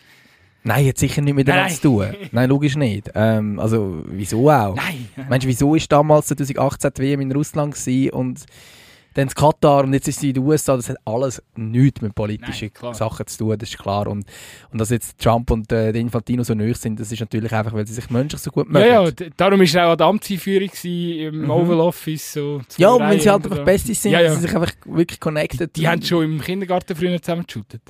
Nein, hat sicher nichts miteinander zu tun. Nein, logisch nicht. Ähm, also, wieso auch? Nein. Meinst du, wieso war damals zwanzig achtzehn die W M in Russland gewesen und dann in Katar und jetzt ist sie in den U S A? Das hat alles nichts mit politischen Nein, Sachen zu tun, das ist klar. Und, und dass jetzt Trump und äh, Infantino so nahe sind, das ist natürlich einfach, weil sie sich menschlich so gut mögen. Ja, ja, d- darum war es auch an der Amtseinführung im mhm. Oval Office. So ja, und wenn sie halt einfach besser sind, ja, ja. dass sie sich einfach wirklich connected. Die, die haben schon im Kindergarten früher zusammen geshootet.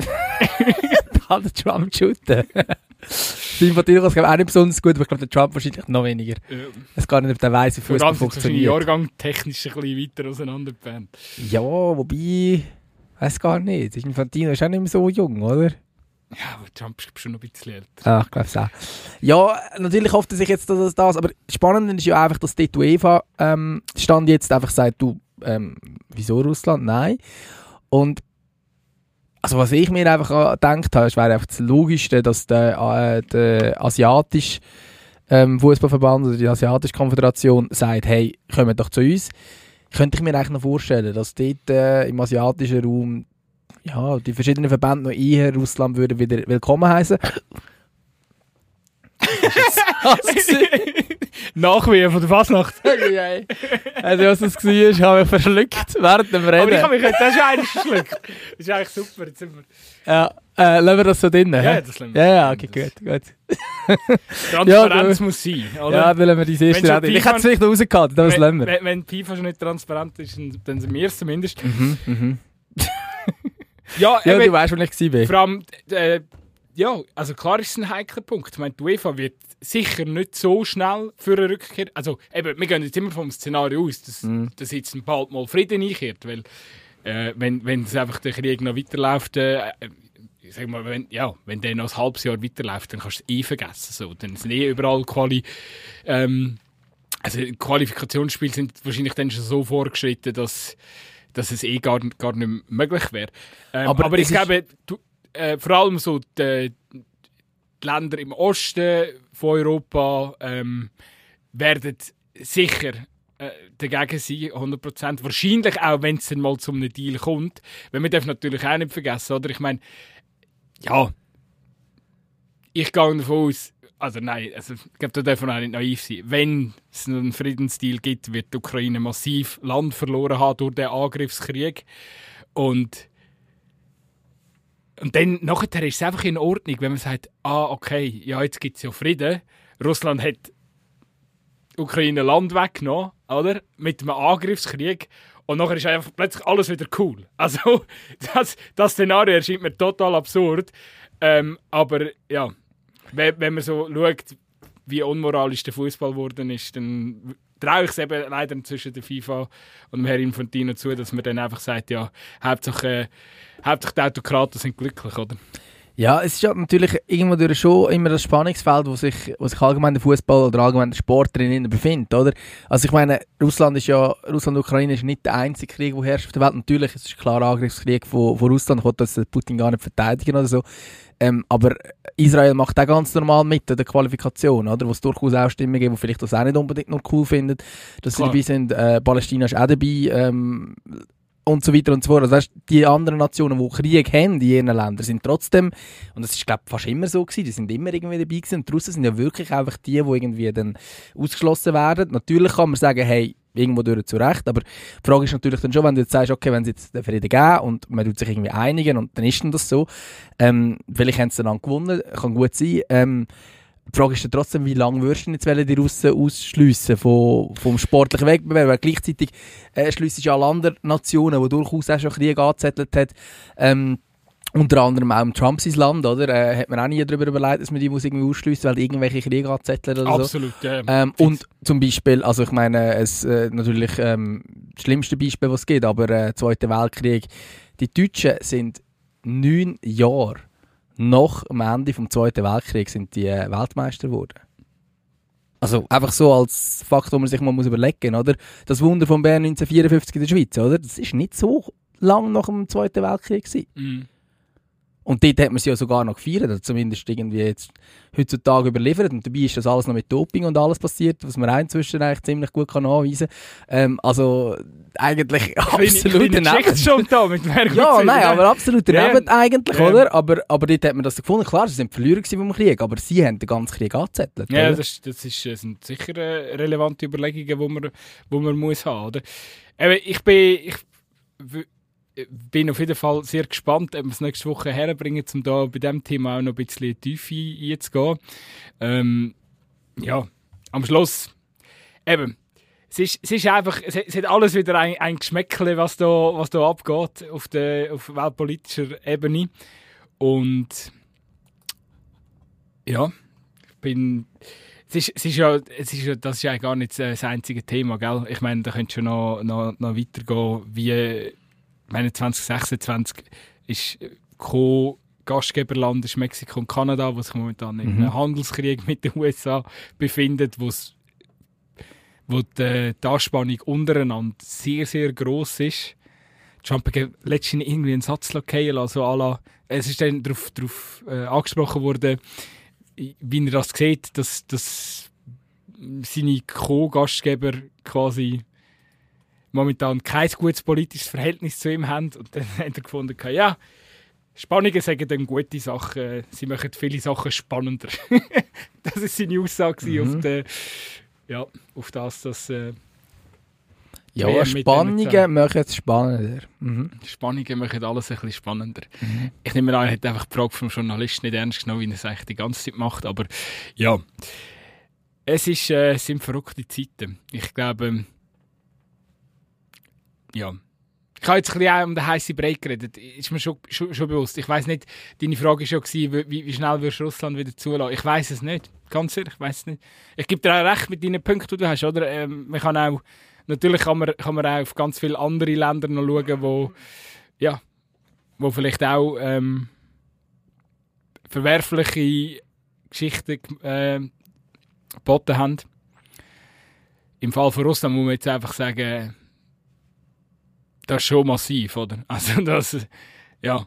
Da hat der Trump shooten. Der Infantino kann es auch nicht besonders gut, aber ich glaube, der Trump wahrscheinlich noch weniger. Ja. Es geht nicht, ob der weiss, wie Fußball funktioniert. Vor allem Jahrgang technisch ein bisschen weiter auseinander entfernt. Ja, wobei, ich weiß gar nicht. Der Infantino ist auch nicht mehr so jung, oder? Ja, aber Trump ist schon noch ein bisschen älter. Ah, ich glaube es auch. Ja, natürlich hofft er sich jetzt, dass es das, aber spannend ist ja einfach, dass die UEFA ähm, Stand jetzt einfach sagt, du, ähm, wieso Russland? Nein. Und Also was ich mir einfach gedacht habe, es wäre einfach das Logischste, dass der, äh, der asiatische ähm, Fußballverband oder die asiatische Konföderation sagt, hey, kommt doch zu uns. Könnte ich mir eigentlich noch vorstellen, dass dort äh, im asiatischen Raum ja, die verschiedenen Verbände noch eher Russland würden wieder willkommen heißen. Nachwehen von der Fasnacht. Also was das war, habe ich verschluckt während dem Rennen. Aber ich habe mich das ist eigentlich verschluckt. Das ist eigentlich super. Jetzt sind wir... Ja, äh, lassen wir das so drin? Ja, das lassen wir. Ja, ja, okay, gut, gut. Transparenz ja, muss sein, oder? Ja, dann lassen wir die erste Rede. Ich hätte es vielleicht noch rausgehalten, aber das lassen wir. Wenn, wenn FIFA schon nicht transparent ist, dann sind wir es zumindest. Mhm, mhm. ja, ja eben, du weißt, wo ich war. Vor allem, äh, ja, also klar ist es ein heikler Punkt. Ich meine, die UEFA wird sicher nicht so schnell für eine Rückkehr... Also eben, wir gehen jetzt immer vom Szenario aus, dass, mm. dass jetzt bald mal Frieden einkehrt, weil äh, wenn, wenn es einfach der Krieg noch weiterläuft, äh, sag mal, wenn, ja, wenn der noch ein halbes Jahr weiterläuft, dann kannst du es eh vergessen. So. Dann sind eh überall Quali... Ähm, also Qualifikationsspiele sind wahrscheinlich dann schon so vorgeschritten, dass, dass es eh gar, gar nicht möglich wäre. Ähm, aber, aber ich glaube... Du, Äh, vor allem so die, die Länder im Osten von Europa ähm, werden sicher äh, dagegen sein, hundert Prozent. Wahrscheinlich auch, wenn es dann mal zu einem Deal kommt. Weil wir dürfen natürlich auch nicht vergessen, oder? Ich meine, ja, ich gehe davon aus, also nein, also, ich glaube, da dürfen wir auch nicht naiv sein. Wenn es einen Friedensdeal gibt, wird die Ukraine massiv Land verloren haben durch den Angriffskrieg. Und Und dann nachher ist es einfach in Ordnung, wenn man sagt, ah, okay, ja, jetzt gibt es ja Frieden. Russland hat Ukraine Land weggenommen, oder? Mit einem Angriffskrieg. Und nachher ist einfach plötzlich alles wieder cool. Also, das, das Szenario erscheint mir total absurd. Ähm, aber ja, wenn, wenn man so schaut, wie unmoralisch der Fußball geworden ist, dann traue ich es eben leider zwischen der FIFA und dem Herrn Infantino zu, dass man dann einfach sagt, ja, Hauptsache, äh, Hauptsache die Autokraten sind glücklich, oder? Ja, es ist ja natürlich irgendwo durch schon immer das Spannungsfeld, wo sich, wo sich allgemein der Fußball oder allgemein der Sport drin befindet, oder? Also ich meine, Russland ist ja, Russland und Ukraine ist nicht der einzige Krieg, der herrscht auf der Welt. Natürlich, es ist ein klarer Angriffskrieg von, von Russland, ich will das Putin gar nicht verteidigen oder so. Ähm, aber Israel macht auch ganz normal mit an der Qualifikation, oder? Wo es durchaus auch Stimmen gibt, die vielleicht das auch nicht unbedingt noch cool finden, dass sie dabei sind. Äh, Palästina ist auch dabei, ähm, und so weiter und so fort. Also weißt, die anderen Nationen, die Krieg haben in ihren Ländern, sind trotzdem, und das ist glaube ich fast immer so gewesen, die sind immer irgendwie dabei gewesen. Und die Russen sind ja wirklich einfach die, die irgendwie dann ausgeschlossen werden. Natürlich kann man sagen, hey, irgendwo durch zu Recht, aber die Frage ist natürlich dann schon, wenn du jetzt sagst, okay, wenn es jetzt den Frieden geben und man tut sich irgendwie einigen und dann ist dann das so, ähm, vielleicht haben sie dann gewonnen, kann gut sein, ähm, die Frage ist dann trotzdem, wie lange würdest du jetzt die Russen ausschliessen vom, vom sportlichen Wettbewerb? Weil gleichzeitig äh, schliessen ja alle anderen Nationen, die durchaus auch schon Krieg angezettelt hat, ähm, unter anderem auch im Trump sein Land, oder? Äh, hat man auch nie darüber überlegt, dass man die muss irgendwie ausschliessen, weil die irgendwelche Kriege anzetteln oder Absolut, so. ja. Ähm, und zum Beispiel, also ich meine, es äh, natürlich ähm, das schlimmste Beispiel, was es gibt, aber äh, Zweiter Weltkrieg. Die Deutschen sind neun Jahre nach dem Ende des Zweiten Weltkriegs sind die äh, Weltmeister geworden. Also einfach so als Fakt, wo man sich mal muss überlegen muss, oder? Das Wunder von Bern neunzehnhundertvierundfünfzig in der Schweiz, oder? Das ist nicht so lang nach dem Zweiten Weltkrieg gewesen. Mhm. Und dort hat man sie ja sogar noch gefeiert, oder zumindest irgendwie jetzt heutzutage überliefert. Und dabei ist das alles noch mit Doping und alles passiert, was man auch inzwischen eigentlich ziemlich gut kann anweisen kann. Ähm, also eigentlich absolut daneben. Schon da mit ja, nein, aber absolut daneben ja, eigentlich, ja. oder? Aber, aber dort hat man das gefunden. Klar, sie sind Verlierer vom Krieg, aber sie haben den ganzen Krieg angezettelt. Ja, das, das, ist, das sind sicher äh, relevante Überlegungen, die man, wo man muss haben, oder? Aber ich bin... Ich, Ich bin auf jeden Fall sehr gespannt, ob wir es nächste Woche herbringen, um da bei diesem Thema auch noch ein bisschen in die Tiefe einzugehen. Ähm, ja, am Schluss, eben, es ist, es ist einfach, es hat, es hat alles wieder ein, ein Geschmäckle, was da, was da abgeht auf der auf weltpolitischer Ebene. Und ja, ich bin... Es ist, es ist ja, es ist ja, das ist ja gar nicht das einzige Thema, gell? Ich meine, da könnte schon noch, noch, noch weitergehen, wie... Ich meine, zwanzig sechsundzwanzig ist Co-Gastgeberland ist Mexiko und Kanada, wo sich momentan in einem mhm. Handelskrieg mit den U S A befindet, wo's, wo die, die Anspannung untereinander sehr, sehr gross ist. Trump hat letztens irgendwie einen Satz fallen lassen, so à la, es ist dann darauf, darauf äh, angesprochen worden, wie er das sieht, dass, dass seine Co-Gastgeber quasi momentan kein gutes politisches Verhältnis zu ihm haben. Und dann hat er gefunden, ja, Spannungen sagen dann gute Sachen, sie machen viele Sachen spannender. Das war seine Aussage mhm. auf, die, ja, auf das, dass äh, ja, Spannungen machen es spannender. Mhm. Spannungen machen alles ein bisschen spannender. Mhm. Ich nehme an, er hat einfach die Frage vom Journalisten nicht ernst genommen, wie er es eigentlich die ganze Zeit macht. Aber ja, es ist, äh, sind verrückte Zeiten. Ich glaube, ja. Ich habe jetzt ein bisschen auch um den heißen Brei geredet. Ist mir schon, schon, schon bewusst. Ich weiss nicht, deine Frage war schon, wie, wie schnell wirst du Russland wieder zulassen? Ich weiss es nicht. Ganz ehrlich, ich weiss es nicht. Ich gebe dir auch recht mit deinen Punkten, die du hast. Oder? Ähm, man kann auch, natürlich kann man, kann man auch auf ganz viele andere Länder noch schauen, wo, ja, wo vielleicht auch ähm, verwerfliche Geschichten äh, geboten haben. Im Fall von Russland muss man jetzt einfach sagen, das ist schon massiv, oder? Also das, ja.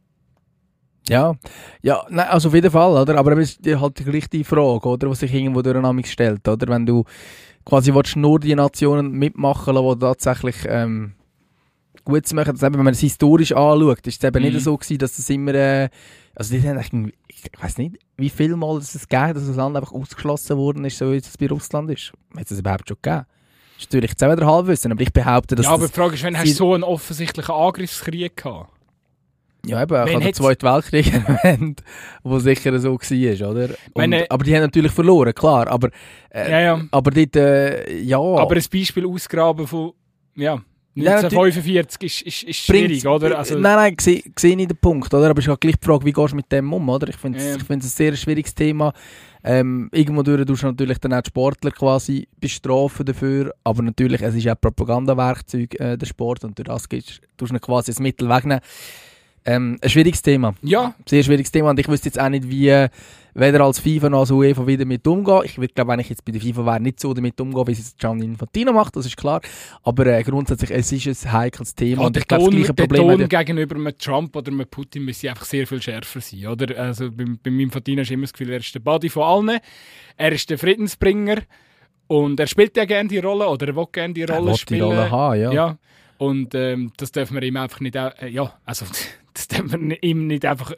Ja, ja, nein, also auf jeden Fall, oder? Aber es ist halt gleich die Frage, oder, was sich irgendwo durch stellt, oder? Wenn du quasi willst, nur die Nationen mitmachen lassen, die tatsächlich ähm, Gutes machen, das eben, wenn man es historisch anschaut, ist es eben mhm. nicht so gewesen, dass das immer, äh, also die haben ich weiß nicht, wie viel Mal es gegeben, dass das Land einfach ausgeschlossen worden ist, so wie es bei Russland ist. Hat es das überhaupt schon gegeben? Das ist natürlich jetzt auch wieder Halbwissen, aber ich behaupte, dass ja, aber das die Frage ist, wenn hast du so einen offensichtlichen Angriffskrieg gehabt? Ja, eben, ich habe den Zweiten Weltkrieg erwähnt, wo sicher so war, oder? Und, meine, aber die haben natürlich verloren, klar, aber, äh, ja, ja. aber dort, äh, ja. Aber ein Beispiel ausgraben von, ja, neunzehnhundertfünfundvierzig ist, ist, ist schwierig, oder? Also, nein, nein, sehe seh nicht den Punkt, oder? Aber es ist halt gleich die Frage, wie gehst du mit dem um, oder? Ich finde es ja. ein sehr schwieriges Thema. Ähm, irgendwo durch tust du natürlich dann auch die Sportler quasi bestrafen dafür, aber natürlich, es ist auch Propagandawerkzeug, äh, der Sport, und durch das gehst, tust du quasi das Mittel wegnehmen. Ähm, ein schwieriges Thema. Ja. Sehr schwieriges Thema, und ich wüsste jetzt auch nicht, wie weder als FIFA noch als UEFA wieder damit umgehen. Ich würde, glaube, wenn ich jetzt bei der FIFA wäre, nicht so damit umgehen, wie es jetzt Gianni Infantino macht, das ist klar. Aber äh, grundsätzlich, es ist ein heikles Thema. Ja, und ich glaube, das gleiche Problem... Der Ton gegenüber einem Trump oder einem Putin müsste einfach sehr viel schärfer sein, oder? Also bei, bei Infantino hast du immer das Gefühl, er ist der Buddy von allen, er ist der Friedensbringer und er spielt ja gerne die Rolle, oder er will gerne die Rolle er spielen. Die Rolle haben, ja. ja. Und ähm, das dürfen wir ihm einfach nicht... Äh, ja, also das dürfen wir ihm nicht einfach...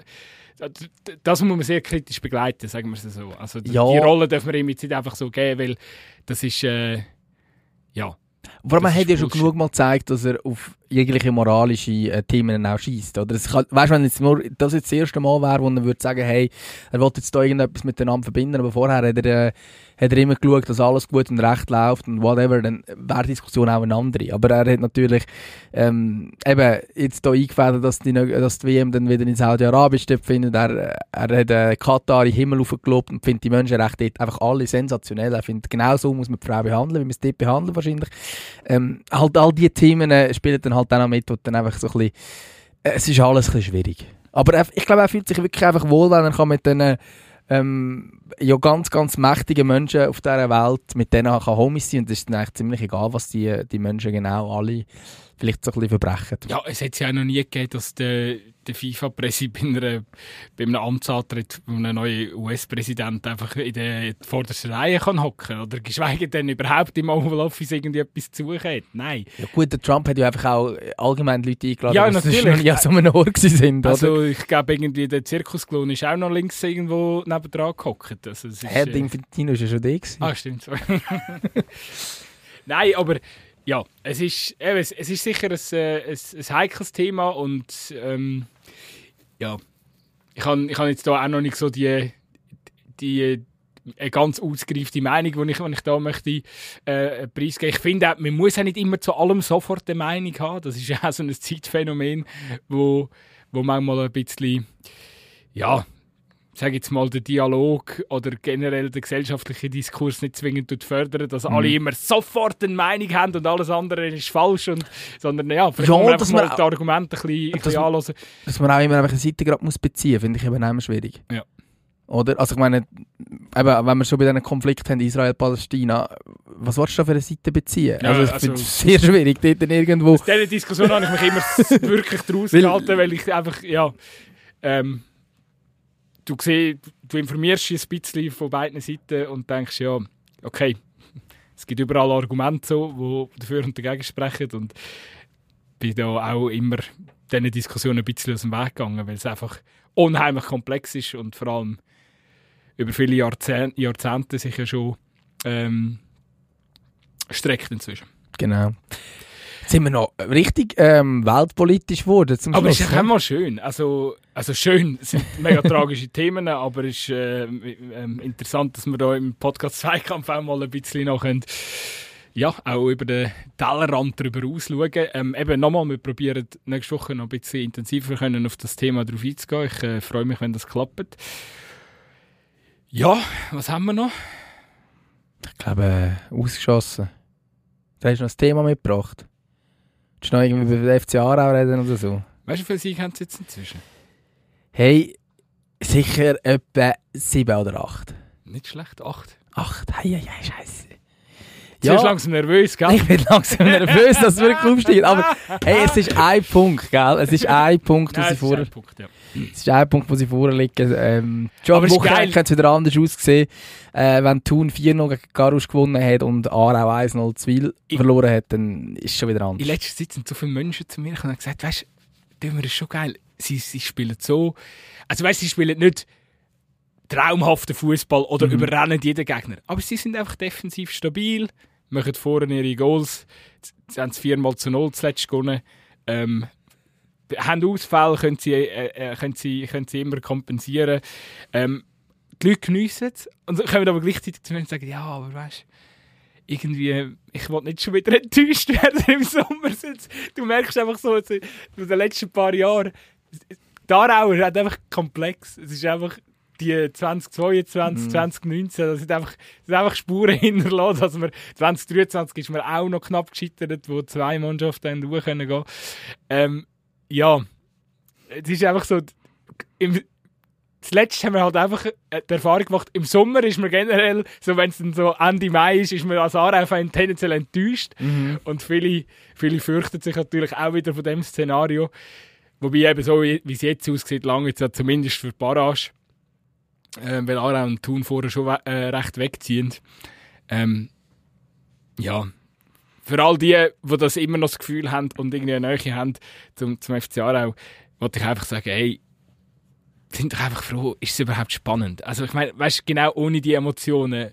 Das muss man sehr kritisch begleiten, sagen wir es so. Also die, ja. die Rolle dürfen wir ihm jetzt nicht einfach so geben, weil das ist, äh, ja. Aber man hat ja schon genug mal gezeigt, dass er auf jegliche moralische äh, Themen auch schießt. Oder es kann, weißt, wenn jetzt nur das jetzt das erste Mal wäre, wo er würde sagen, hey, er will jetzt da irgendetwas miteinander verbinden, aber vorher hat er, äh, hat er immer geschaut, dass alles gut und recht läuft und whatever, dann wäre die Diskussion auch eine andere. Aber er hat natürlich ähm, eben jetzt da eingefädelt, dass die, dass die W M dann wieder in Saudi-Arabien stattfindet. Er, er hat äh, Katar in den Himmel aufgelobt und findet die Menschenrechte dort einfach alle sensationell. Er findet, genau so muss man die Frau behandeln, wie man es dort behandelt wahrscheinlich. Ähm, halt all diese Themen äh, spielen dann halt auch noch mit, und dann einfach so ein bisschen, äh, es ist alles ein bisschen schwierig. Aber er, ich glaube, er fühlt sich wirklich einfach wohl, wenn er kann mit den ähm, ja, ganz, ganz mächtigen Menschen auf dieser Welt, mit denen er kann Homies sein, und es ist dann eigentlich ziemlich egal, was die, die Menschen genau alle vielleicht so ein bisschen verbrechen. Ja, es hat ja auch noch nie gegeben, dass der, der FIFA-Präsident bei, bei einem Amtsantritt von einem neuen U S-Präsident einfach in der vordersten Reihe kann hocken, oder geschweige denn überhaupt im Oval Office irgendwie etwas zu suchen hat. Nein. Ja gut, der Trump hat ja einfach auch allgemein Leute eingeladen, ja, die natürlich noch nie an so einem Ort sind. Also oder? ich glaube, irgendwie der Zirkusklon ist auch noch links irgendwo nebendran gehockt. Also, es ist, Herr äh, Infantino ist ja schon da gewesen. Ah, stimmt. Nein, aber ja, es ist, eben, es, es ist sicher ein, ein, ein heikles Thema, und ähm, ja, ich habe ich hab jetzt da auch noch nicht so die, die eine ganz ausgereifte Meinung, die ich, die ich da möchte äh, preisgeben. Ich finde auch, man muss auch nicht immer zu allem sofort eine Meinung haben. Das ist ja auch so ein Zeitphänomen, wo, wo manchmal ein bisschen, ja, sage jetzt mal, der Dialog oder generell der gesellschaftliche Diskurs nicht zwingend fördern, dass mhm. alle immer sofort eine Meinung haben und alles andere ist falsch, und, sondern ja, vielleicht ja, muss man einfach mal man die Argumente ein bisschen, ein bisschen anhören. Dass man auch immer eine Seite gerade muss beziehen muss, finde ich eben immer schwierig. Ja. Oder? Also ich meine, eben, wenn wir schon bei diesen Konflikt haben, Israel-Palästina, was willst du da für eine Seite beziehen? Ja, also ich also, finde es sehr schwierig, dort irgendwo... Aus dieser Diskussion habe ich mich immer wirklich draus gehalten, weil ich einfach, ja... Ähm, du, siehst, du informierst dich ein bisschen von beiden Seiten und denkst, ja, okay, es gibt überall Argumente, so, die dafür und dagegen sprechen und bin da auch immer diesen Diskussionen ein bisschen aus dem Weg gegangen, weil es einfach unheimlich komplex ist und vor allem über viele Jahrzehn- Jahrzehnte sich ja schon ähm, streckt inzwischen. Genau. Jetzt sind wir noch richtig ähm, weltpolitisch geworden zum aber Schluss. Aber es ist auch mal schön. Also, also schön, es sind mega tragische Themen, aber es ist äh, äh, interessant, dass wir da im Podcast Zweikampf auch mal ein bisschen noch können, ja, auch über den Tellerrand darüber ausschauen. Ähm, eben nochmal, wir probieren nächste Woche noch ein bisschen intensiver können auf das Thema drauf einzugehen. Ich äh, freue mich, wenn das klappt. Ja, was haben wir noch? Ich glaube, äh, ausgeschossen. Du hast noch ein Thema mitgebracht. Du noch irgendwie über den F C Aarau reden oder so? Weißt du, wie viele Siege haben sie jetzt inzwischen? Hey, sicher etwa sieben oder acht. Nicht schlecht, acht. Acht? Hei, hei, hei, scheisse. Ja. Du bist langsam nervös, gell? Ich bin langsam nervös, dass es wirklich aufsteigt. Aber hey, es ist ein Punkt, gell? Es ist ein Punkt, wo sie vorher... Ja. Es ist ein Punkt, wo sie vorher liegen. Ähm, schon am Wochenende könnte es wieder anders aussehen, äh, wenn Thun vier null gegen Garus gewonnen hat und Aarau eins null Zwil verloren hat, dann ist es schon wieder anders. In letzter Zeit sind so viele Menschen zu mir gekommen und haben gesagt, weißt du, Dümmer ist schon geil. Sie, sie spielen so... Also weißt du, sie spielen nicht traumhaften Fußball oder mhm. überrennen jeden Gegner. Aber sie sind einfach defensiv stabil, machen vorne ihre Goals. Sie haben es viermal zu null zuletzt gewonnen. Ähm, haben Ausfälle, können sie, äh, können, sie, können sie immer kompensieren. Ähm, die Leute geniessen es und kommen aber gleichzeitig zu mir und sagen, ja, aber weißt du, irgendwie, ich will nicht schon wieder enttäuscht werden im Sommer. Du merkst einfach so, in den letzten paar Jahren, die Aarauer hat einfach komplex. Es ist einfach die zwanzig zweiundzwanzig, mhm. zwanzig neunzehn, das sind einfach, das sind einfach Spuren hinterlassen. Also wir, zwanzig dreiundzwanzig ist mir auch noch knapp gescheitert, wo zwei Mannschaften durch können gehen. Ähm, ja, es ist einfach so, im, das Letzte haben wir halt einfach die Erfahrung gemacht, im Sommer ist man generell, so wenn es dann so Ende Mai ist, ist man als Aarau tendenziell enttäuscht. Mhm. Und viele, viele fürchten sich natürlich auch wieder von dem Szenario. Wobei eben so, wie es jetzt aussieht, lange jetzt zumindest für die Barrage, äh, weil Aarau und Thun vorher schon we- äh, recht wegziehen. Ähm, ja, für all die, die das immer noch das Gefühl haben und irgendwie eine Nähe haben zum, zum F C Aarau, wollte ich einfach sagen, hey, sind doch einfach froh, ist es überhaupt spannend? Also ich meine, weißt, genau ohne die Emotionen,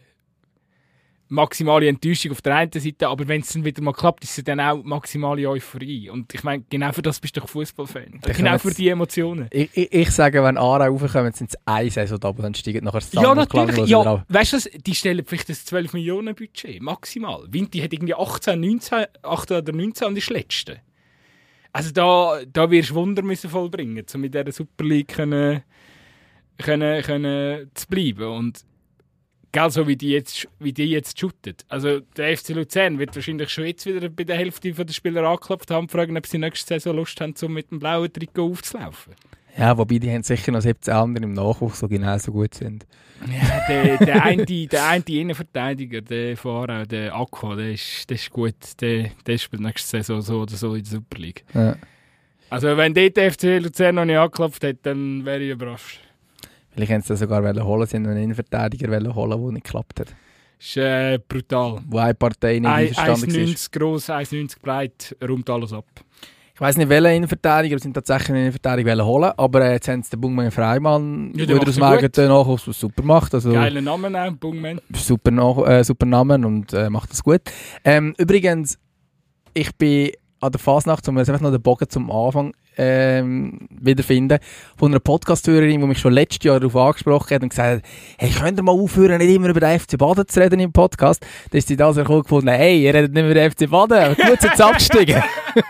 maximale Enttäuschung auf der einen Seite, aber wenn es dann wieder mal klappt, ist es dann auch maximale Euphorie. Und ich meine, genau für das bist du doch Fußballfan. Genau für die Emotionen. Ich, ich, ich sage, wenn Aarau raufkommen, sind es eine Saison da, dann steigen nachher das Ja, natürlich. Ja, weißt du, die stellen vielleicht das zwölf Millionen Budget, maximal. Vinti hat irgendwie achtzehn, neunzehn, achtzehn oder neunzehn und ist letzte. Also da, da wirst du Wunder müssen vollbringen, um mit dieser Super League können, können, können zu bleiben. Und gell, so wie die jetzt, wie die jetzt shooten. Also der F C Luzern wird wahrscheinlich schon jetzt wieder bei der Hälfte der Spieler angeklopft haben, fragen, ob sie nächste Saison Lust haben, um mit dem blauen Trikot aufzulaufen. Ja, wobei die haben sicher noch siebzehn andere im Nachwuchs, die genauso gut sind. Ja, der, der eine, der eine Innenverteidiger, der Fahrer, der Aqua, der ist, der ist gut. Der, der spielt nächste Saison so oder so in der Super League. Ja. Also wenn dort der F C Luzern noch nicht angeklopft hat, dann wäre ich überrascht. Vielleicht hätten sie das sogar holen, sind einen Innenverteidiger holen, der nicht geklappt hat. Das ist äh, brutal. Wo eine Partei nicht einverstanden war. eins neunzig gross, eins neunzig breit, räumt alles ab. Ich weiss nicht, welche Innenverteidiger, wir sind tatsächlich einen Innenverteidiger holen, aber äh, jetzt haben sie den Bungman Freimann, ja, der aus dem eigenen Nachwuchs super macht. Also, geiler Name auch, Bungman. Super, nach, äh, super Namen und äh, macht das gut. Ähm, übrigens, ich bin an der Fasnacht, um jetzt einfach noch den Bogen zum Anfang ähm, wiederfinden, von einer Podcast-Hörerin, die mich schon letztes Jahr darauf angesprochen hat und gesagt hat, hey, könnt ihr mal aufhören, nicht immer über den F C Baden zu reden im Podcast? Da ist sie da so gefunden, hey, ihr redet nicht mehr über den F C Baden, gut sind sie abgestiegen.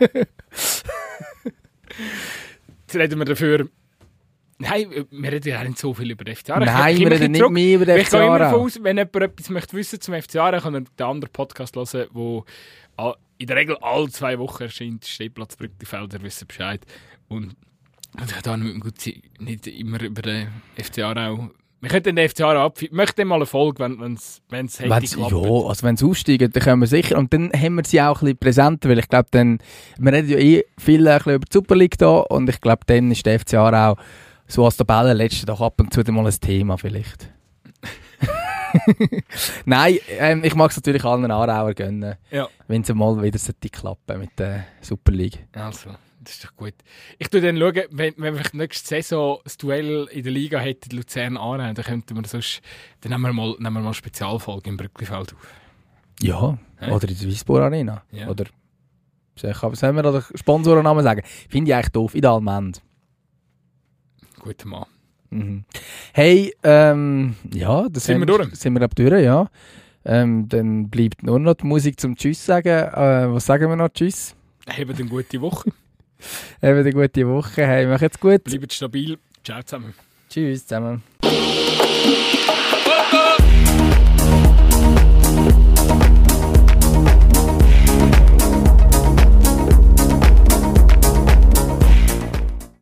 Jetzt reden wir dafür... Nein, wir reden ja nicht so viel über den F C Aarau. Nein, wir reden nicht mehr über den F C Aarau. Wenn jemand etwas möchte wissen zum F C Aarau, kann er den anderen Podcast hören, wo in der Regel alle zwei Wochen erscheint. Stehplatz Brückenfelder wissen Bescheid. Und, und da mit dem Gutzi nicht immer über den F C Aarau Wir könnten den F C Aarau abfeiern. Ich möchte mal eine Folge, wenn es wenn's hätte Wenn's, geklappt. ja, also wenn sie aufsteigen, dann können wir sicher. Und dann haben wir sie auch ein bisschen präsenter, weil ich glaube, dann, wir reden ja eh viel ein bisschen über die Super League da und ich glaube, dann ist der F C Aarau so als Tabellenletzter doch ab und zu mal ein Thema vielleicht. Nein, ähm, ich mag es natürlich allen Aarauer gönnen, Ja. wenn es mal wieder sollte klappen mit der Super League. Also, das ist doch gut. Ich schaue dann, schauen, wenn, wenn wir nächste Saison das Duell in der Liga hätten, Luzern annehmen, dann könnten wir sonst, dann nehmen wir mal, nehmen wir mal eine Spezialfolge im Brücklifeld auf. Ja, Hey. oder in der Swissborg Arena. Ja. Oder, sollen wir da den Sponsorennamen sagen? Finde ich eigentlich doof, in der Almend. Guter Mann. Mhm. Hey, ähm, ja, das Sind wir durch? Sind wir ab durch, ja. Ähm, dann bleibt nur noch die Musik zum Tschüss sagen. Äh, was sagen wir noch? Tschüss. Habt eine gute Woche. Habt eine gute Woche. Hey, macht's gut. Bleibt stabil. Ciao zusammen. Tschüss zusammen.